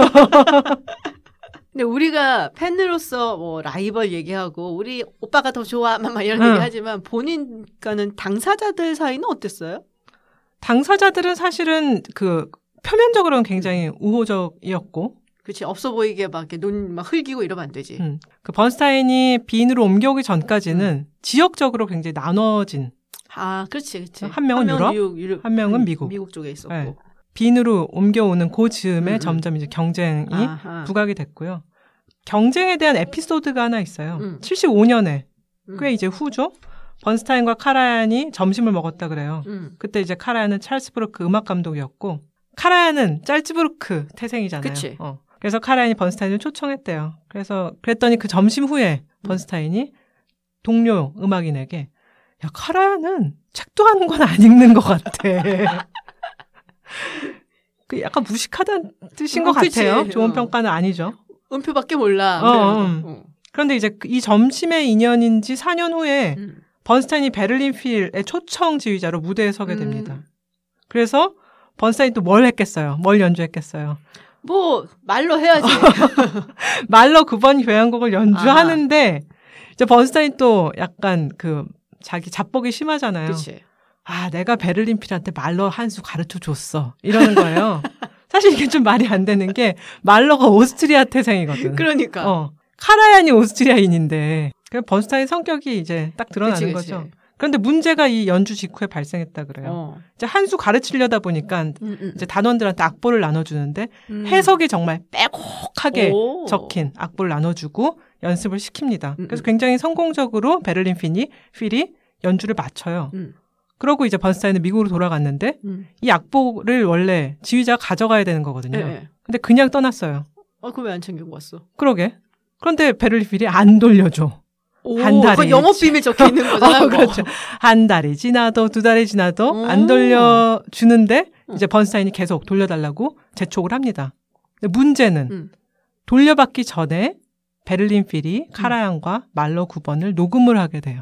근데 우리가 팬으로서 뭐 라이벌 얘기하고 우리 오빠가 더 좋아 막 이런 얘기하지만 본인과는 당사자들 사이는 어땠어요? 당사자들은 사실은 그 표면적으로는 굉장히 우호적이었고, 그렇지 없어 보이게 막 이렇게 눈 막 흘기고 이러면 안 되지. 그 번스타인이 빈으로 옮겨오기 전까지는 지역적으로 굉장히 나눠진. 그렇지. 한 명은 유럽, 한 명은 미국. 미국 쪽에 있었고. 네. 빈으로 옮겨오는 그 즈음에 점점 이제 경쟁이 부각이 됐고요. 경쟁에 대한 에피소드가 하나 있어요. 75년에 꽤 이제 후죠. 번스타인과 카라얀이 점심을 먹었다 그래요. 그때 이제 카라얀은 찰스 브루크 음악 감독이었고 카라얀은 짤츠부르크 태생이잖아요. 그치. 그래서 카라얀이 번스타인을 초청했대요. 그랬더니 그 점심 후에 번스타인이 동료 음악인에게 야 카라얀은 책도 한 권 안 읽는 것 같아. 그 약간 무식하다는 뜻인 것 같아요. 좋은 평가는 아니죠. 음표밖에 몰라. 그런데 이제 이 점심의 인연인지 4년 후에 번스타인이 베를린 필의 초청 지휘자로 무대에 서게 됩니다. 그래서 번스타인이 또 뭘 했겠어요? 뭘 연주했겠어요? 뭐 말로 해야지. 말로 9번 교향곡을 연주하는데 이제 번스타인 또 약간 그 자기 자뻑이 심하잖아요. 그치. 아, 내가 베를린 필한테 말러 한 수 가르쳐 줬어. 이러는 거예요. 사실 이게 좀 말이 안 되는 게 말러가 오스트리아 태생이거든. 그러니까. 카라얀이 오스트리아인인데 번스타인 성격이 이제 딱 드러나는 거죠. 그런데 문제가 이 연주 직후에 발생했다 그래요. 이제 한 수 가르치려다 보니까 이제 단원들한테 악보를 나눠주는데 해석이 정말 빼곡하게 적힌 악보를 나눠주고 연습을 시킵니다. 그래서 굉장히 성공적으로 베를린 필이 연주를 마쳐요. 그러고 이제 번스타인은 미국으로 돌아갔는데 이 악보를 원래 지휘자가 가져가야 되는 거거든요. 네. 근데 그냥 떠났어요. 그거 왜 안 챙기고 왔어? 그러게. 그런데 베를린 필이 안 돌려줘. 한 달이 영업 비밀 적혀 있는 거잖아요. 그렇죠. 한 달이 지나도 2달이 지나도 안 돌려주는데 이제 번스타인이 계속 돌려달라고 재촉을 합니다. 근데 문제는 돌려받기 전에 베를린 필이 카라얀과 말러 9번을 녹음을 하게 돼요.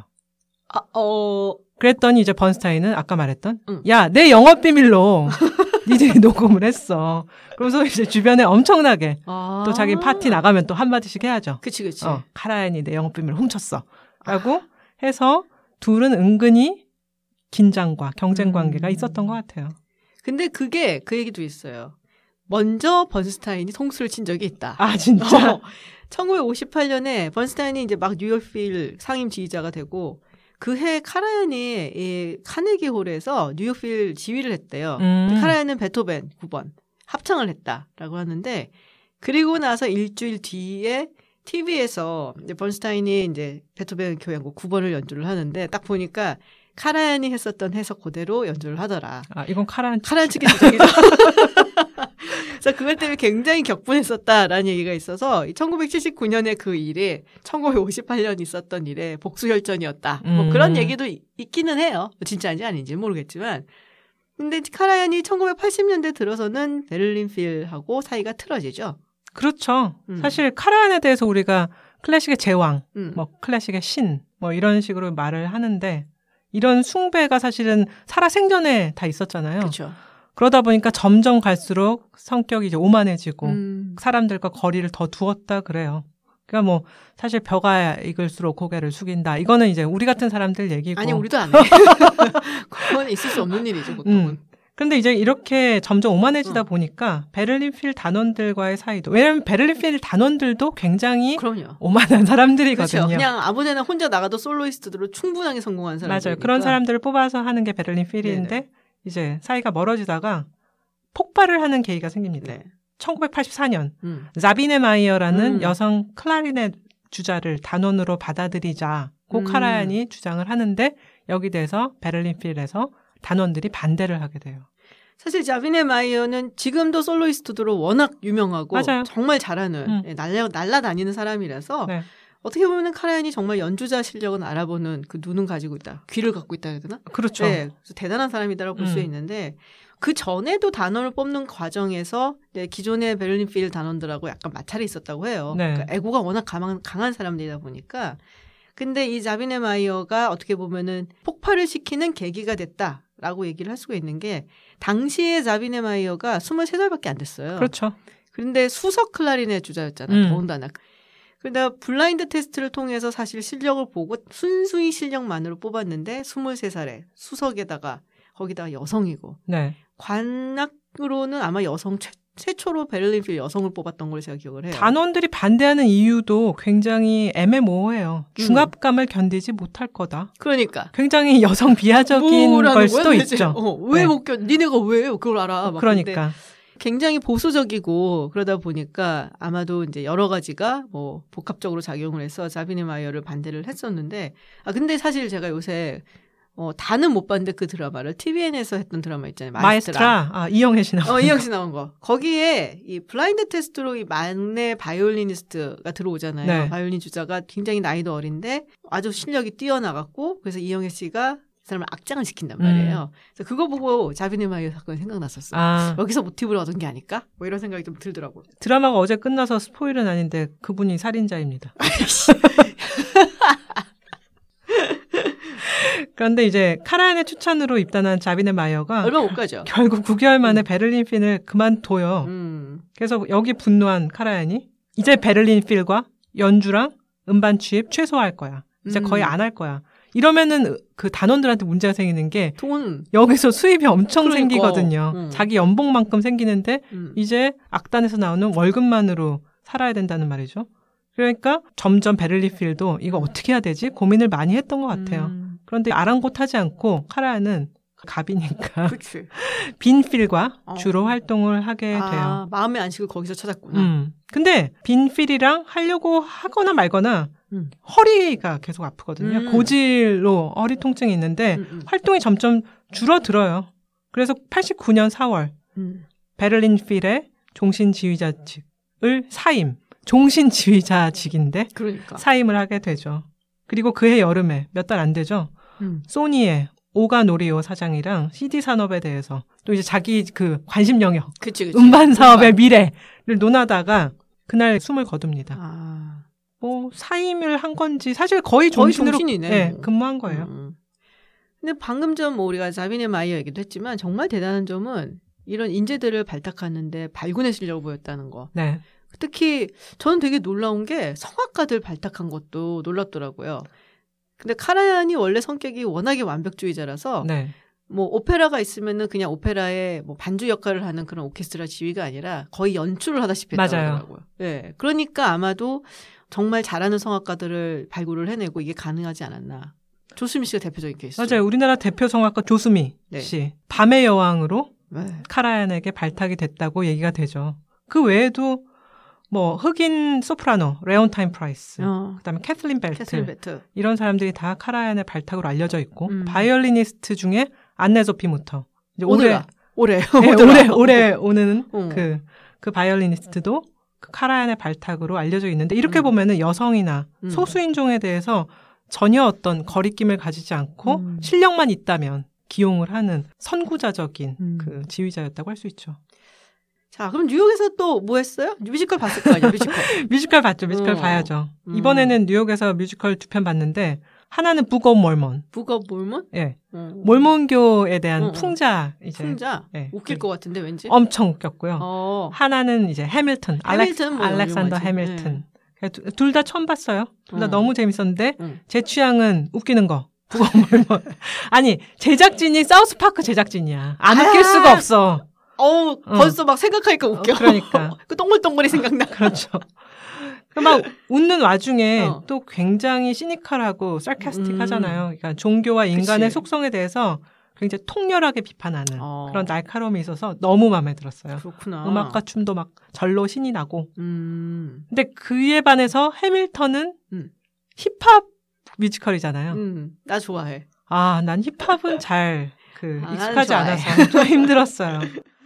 그랬더니 이제 번스타인은 아까 말했던 야, 내 영업 비밀로 니들이 녹음을 했어. 그러면서 이제 주변에 엄청나게 또 자기 파티 나가면 또 한마디씩 해야죠. 그치. 카라얀이 내 영업 비밀을 훔쳤어. 라고 해서 둘은 은근히 긴장과 경쟁 관계가 있었던 것 같아요. 근데 그게 그 얘기도 있어요. 먼저 번스타인이 통수를 친 적이 있다. 아, 진짜? 1958년에 번스타인이 이제 막 뉴욕필 상임 지휘자가 되고 그해 카라얀이 이 카네기 홀에서 뉴욕필 지휘를 했대요. 카라얀은 베토벤 9번 합창을 했다라고 하는데 그리고 나서 일주일 뒤에 TV에서 이제 번스타인이 이제 베토벤 교향곡 9번을 연주를 하는데 딱 보니까 카라얀이 했었던 해석 그대로 연주를 하더라. 아, 이건 카라얀 측의 주장이죠. 그래서 그것 때문에 굉장히 격분했었다라는 얘기가 있어서 1979년에 그 일이 1958년 있었던 일에 복수혈전이었다. 뭐 그런 얘기도 있기는 해요. 진짜인지 아닌지 모르겠지만. 근데 카라얀이 1980년대 들어서는 베를린 필하고 사이가 틀어지죠. 그렇죠. 사실 카라얀에 대해서 우리가 클래식의 제왕, 뭐 클래식의 신, 뭐 이런 식으로 말을 하는데 이런 숭배가 사실은 살아생전에 다 있었잖아요. 그렇죠. 그러다 보니까 점점 갈수록 성격이 이제 오만해지고 사람들과 거리를 더 두었다 그래요. 그러니까 뭐 사실 벼가 익을수록 고개를 숙인다. 이거는 이제 우리 같은 사람들 얘기고. 아니 우리도 안 해. 그건 있을 수 없는 일이죠 보통은. 그런데 이제 이렇게 점점 오만해지다 보니까 베를린 필 단원들과의 사이도 왜냐하면 베를린 필 단원들도 굉장히 그럼요. 오만한 사람들이거든요. 그렇죠. 그냥 아무데나 혼자 나가도 솔로이스트로 충분하게 성공한 사람들. 맞아요. 그런 사람들을 뽑아서 하는 게 베를린 필인데 네네. 이제 사이가 멀어지다가 폭발을 하는 계기가 생깁니다. 네. 1984년 자비네 마이어라는 여성 클라리넷 주자를 단원으로 받아들이자고 카라얀이 주장을 하는데 여기 대해서 베를린 필에서 단원들이 반대를 하게 돼요. 사실 자비네 마이어는 지금도 솔로이스트로 워낙 유명하고 맞아요. 정말 잘하는 날라다니는 사람이라서 네. 어떻게 보면 카라얀이 정말 연주자 실력은 알아보는 그 눈은 가지고 있다. 귀를 갖고 있다 해야 되나? 그렇죠. 네, 그래서 대단한 사람이다라고 볼 수 있는데 그 전에도 단원을 뽑는 과정에서 기존의 베를린 필 단원들하고 약간 마찰이 있었다고 해요. 네. 그러니까 애고가 워낙 강한 사람들이다 보니까. 근데 이 자비네 마이어가 어떻게 보면은 폭발을 시키는 계기가 됐다라고 얘기를 할 수가 있는 게 당시에 자비네 마이어가 23살밖에 안 됐어요. 그렇죠. 그런데 수석 클라리넷 주자였잖아요. 더군다나. 그러다 블라인드 테스트를 통해서 사실 실력을 보고 순수히 실력만으로 뽑았는데 23살에 수석에다가 거기다가 여성이고 네. 관악으로는 아마 여성 최초로 베를린 필 여성을 뽑았던 걸 제가 기억을 해요. 단원들이 반대하는 이유도 굉장히 애매모호해요. 중압감을 견디지 못할 거다. 그러니까. 굉장히 여성 비하적인 걸 수도 있죠. 왜 못 니네가 왜 그걸 알아? 그러니까. 굉장히 보수적이고 그러다 보니까 아마도 이제 여러 가지가 뭐 복합적으로 작용을 해서 자비네 마이어를 반대를 했었는데 근데 사실 제가 요새 다는 못 봤는데 그 드라마를 TVN에서 했던 드라마 있잖아요. 마에스트라. 이영애 씨 나온 거. 이영애 씨 나온 거. 거기에 이 블라인드 테스트로 이 막내 바이올리니스트가 들어오잖아요. 네. 바이올린 주자가 굉장히 나이도 어린데 아주 실력이 뛰어나갔고 그래서 이영애 씨가 사람을 악장을 시킨단 말이에요. 그래서 그거 보고 자비네 마이어 사건이 생각났었어요. 여기서 모티브를 얻은 게 아닐까? 뭐 이런 생각이 좀 들더라고요. 드라마가 어제 끝나서 스포일은 아닌데 그분이 살인자입니다. 그런데 이제 카라얀의 추천으로 입단한 자비네 마이어가 얼마 못 가죠. 결국 9개월 만에 베를린 필을 그만둬요. 그래서 여기 분노한 카라얀이 이제 베를린 필과 연주랑 음반 취입 최소화할 거야. 이제 거의 안 할 거야. 이러면은 그 단원들한테 문제가 생기는 게 돈 여기서 수입이 엄청 생기거든요. 자기 연봉만큼 생기는데 이제 악단에서 나오는 월급만으로 살아야 된다는 말이죠. 그러니까 점점 베를린 필도 이거 어떻게 해야 되지? 고민을 많이 했던 것 같아요. 그런데 아랑곳하지 않고 카라얀은 갑이니까 빈 필과 주로 활동을 하게 돼요. 마음의 안식을 거기서 찾았구나. 근데 빈 필이랑 하려고 하거나 말거나 허리가 계속 아프거든요. 고질로 허리 통증이 있는데 활동이 점점 줄어들어요. 그래서 89년 4월 베를린 필의 종신지휘자직을 사임. 종신지휘자직인데 그러니까. 사임을 하게 되죠. 그리고 그해 여름에 몇 달 안 되죠. 소니의 오가 노리오 사장이랑 CD 산업에 대해서 또 이제 자기 그 관심 영역, 그치. 음반 사업의 미래를 논하다가 그날 숨을 거둡니다. 뭐 사임을 한 건지 사실 거의 종신으로 네, 근무한 거예요. 근데 방금 전 뭐 우리가 자비네 마이어 얘기도 했지만 정말 대단한 점은 이런 인재들을 발탁하는데 발군의 실력을 보였다는 거. 네. 특히 저는 되게 놀라운 게 성악가들 발탁한 것도 놀랍더라고요. 근데 카라얀이 원래 성격이 워낙에 완벽주의자라서 네. 뭐 오페라가 있으면은 그냥 오페라의 뭐 반주 역할을 하는 그런 오케스트라 지휘가 아니라 거의 연출을 하다시피 했다고 하더라고요. 네. 그러니까 아마도 정말 잘하는 성악가들을 발굴을 해내고 이게 가능하지 않았나. 조수미 씨가 대표적인 케이스. 맞아요. 우리나라 대표 성악가 조수미 씨. 밤의 여왕으로 카라얀에게 발탁이 됐다고 얘기가 되죠. 그 외에도 뭐 흑인 소프라노 레온타임 프라이스, 그다음에 캐슬린 벨트 이런 사람들이 다 카라얀의 발탁으로 알려져 있고 바이올리니스트 중에 안네 소피 무터 이제 올해 오는 그 바이올리니스트도 그 카라얀의 발탁으로 알려져 있는데 이렇게 보면은 여성이나 소수인종에 대해서 전혀 어떤 거리낌을 가지지 않고 실력만 있다면 기용을 하는 선구자적인 그 지휘자였다고 할 수 있죠. 자, 그럼 뉴욕에서 또 뭐 했어요? 뮤지컬 봤을 거 아니에요, 뮤지컬. 뮤지컬 봤죠. 뮤지컬 봐야죠. 이번에는 뉴욕에서 뮤지컬 2편 봤는데 하나는 북 오브 몰몬. 북 오브 몰몬? 예. 몰몬교에 대한 풍자 이제. 풍자? 예. 웃길 것 같은데 왠지. 엄청 웃겼고요. 하나는 이제 해밀턴. 알렉산더 해밀턴. 둘 다 처음 봤어요. 둘 다 너무 재밌었는데 제 취향은 웃기는 거. 북 오브 몰몬. 아니, 제작진이 사우스파크 제작진이야. 안 웃길 수가 없어. 벌써 막 생각하니까 웃겨. 그러니까. 그 동글동글이 생각나. 그렇죠. 막 웃는 와중에 또 굉장히 시니컬하고 sarcastic 하잖아요. 그러니까 종교와 인간의 속성에 대해서 굉장히 통렬하게 비판하는 그런 날카로움이 있어서 너무 마음에 들었어요. 그렇구나. 음악과 춤도 막 절로 신이 나고. 근데 그에 반해서 해밀턴은 힙합 뮤지컬이잖아요. 나 좋아해. 난 힙합은 잘 익숙하지 않아서 좀 힘들었어요.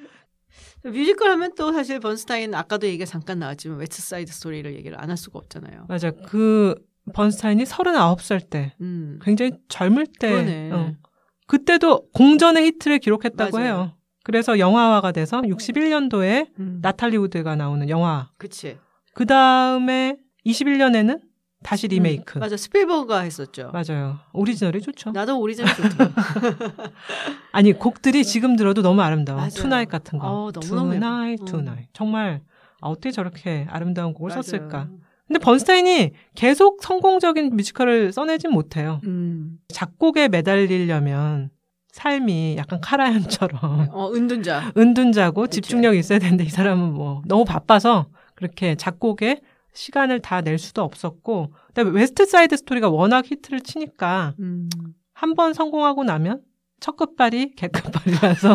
뮤지컬 하면 또 사실 번스타인 아까도 얘기가 잠깐 나왔지만 웨스트 사이드 스토리를 얘기를 안 할 수가 없잖아요. 맞아요. 그 번스타인이 39살 때 굉장히 젊을 때 그때도 공전의 히트를 기록했다고 맞아요. 해요. 그래서 영화화가 돼서 61년도에 나탈리 우드가 나오는 영화. 그치. 그 다음에 21년에는 다시 리메이크. 맞아. 스필버그가 했었죠. 맞아요. 오리지널이 좋죠. 나도 오리지널 좋더라. 아니, 곡들이 지금 들어도 너무 아름다워. 투나잇 같은 거. 투나잇. 정말 어떻게 저렇게 아름다운 곡을 썼을까. 근데 번스타인이 계속 성공적인 뮤지컬을 써내진 못해요. 작곡에 매달리려면 삶이 약간 카라얀처럼 은둔자고 그치. 집중력이 있어야 되는데 이 사람은 뭐 너무 바빠서 그렇게 작곡에 시간을 다 낼 수도 없었고 그다음에 웨스트 사이드 스토리가 워낙 히트를 치니까 한 번 성공하고 나면 첫 끝발이 개끝발이라서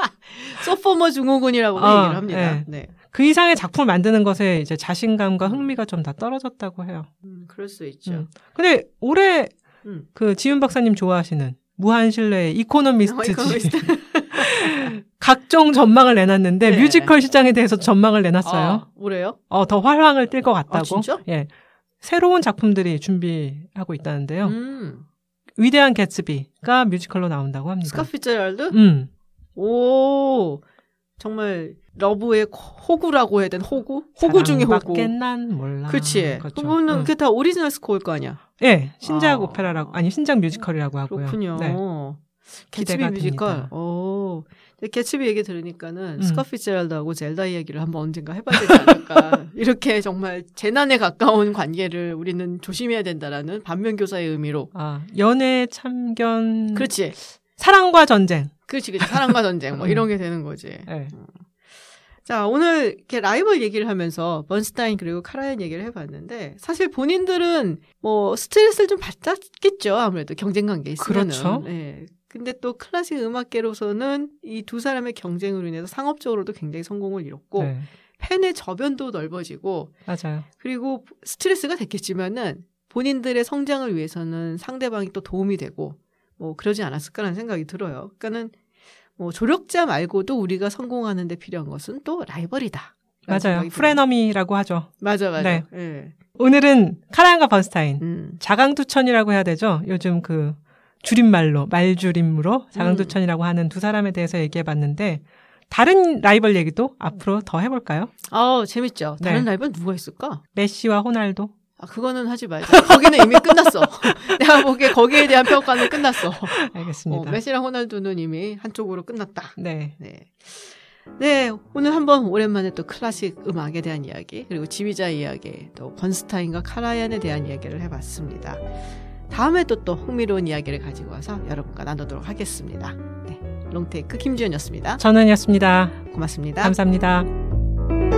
소포머 증후군이라고 얘기를 합니다. 네. 네. 그 이상의 작품을 만드는 것에 이제 자신감과 흥미가 좀 다 떨어졌다고 해요. 그럴 수 있죠. 근데 올해 그 지윤 박사님 좋아하시는 무한실내의 이코노미스트 각종 전망을 내놨는데 네. 뮤지컬 시장에 대해서 전망을 내놨어요. 올해요? 더 활황을 띨 것 같다고. 진짜? 예. 새로운 작품들이 준비하고 있다는데요. 위대한 개츠비가 뮤지컬로 나온다고 합니다. 스콧 피츠제럴드? 오, 정말 러브의 호구라고 해야 되나? 호구 중에 호구. 사랑밖에 난 몰라. 그렇지. 그거는 그게 다 오리지널 스코어일 거 아니야? 네. 신작 오페라라고, 아니 신작 뮤지컬이라고 하고요. 그렇군요. 네. 개츠비 뮤지컬. 오. 개츠비 얘기 들으니까는 스콧 피츠제럴드하고 젤다 이야기를 한번 언젠가 해봐야 되지 않을까. 이렇게 정말 재난에 가까운 관계를 우리는 조심해야 된다라는 반면교사의 의미로. 연애 참견. 그렇지. 사랑과 전쟁. 그렇지. 사랑과 전쟁. 뭐 이런 게 되는 거지. 네. 자, 오늘 이렇게 라이벌 얘기를 하면서 번스타인 그리고 카라얀 얘기를 해봤는데 사실 본인들은 뭐 스트레스를 좀 받았겠죠. 아무래도 경쟁 관계에 있으면은. 그렇죠. 네. 근데 또 클래식 음악계로서는 이 두 사람의 경쟁으로 인해서 상업적으로도 굉장히 성공을 이뤘고 네. 팬의 저변도 넓어지고 맞아요. 그리고 스트레스가 됐겠지만은 본인들의 성장을 위해서는 상대방이 또 도움이 되고 뭐 그러지 않았을까라는 생각이 들어요. 그러니까는 뭐 조력자 말고도 우리가 성공하는 데 필요한 것은 또 라이벌이다. 맞아요. 프레너미라고 하죠. 맞아. 네. 네. 오늘은 카라얀과 번스타인 자강두천이라고 해야 되죠. 요즘 그 줄임말로 말줄임으로 자강두천이라고 하는 두 사람에 대해서 얘기해봤는데 다른 라이벌 얘기도 앞으로 더 해볼까요? 재밌죠. 다른 라이벌 누가 있을까? 메시와 호날두. 그거는 하지 말자. 거기는 이미 끝났어. 내가 보기에 거기에 대한 평가는 끝났어. 알겠습니다. 메시랑 호날두는 이미 한쪽으로 끝났다. 네. 네, 오늘 한번 오랜만에 또 클래식 음악에 대한 이야기, 그리고 지휘자 이야기, 또 번스타인과 카라얀에 대한 이야기를 해봤습니다. 다음에 또 흥미로운 이야기를 가지고 와서 여러분과 나누도록 하겠습니다. 네, 롱테이크 김지연이었습니다. 전은이었습니다. 고맙습니다. 감사합니다.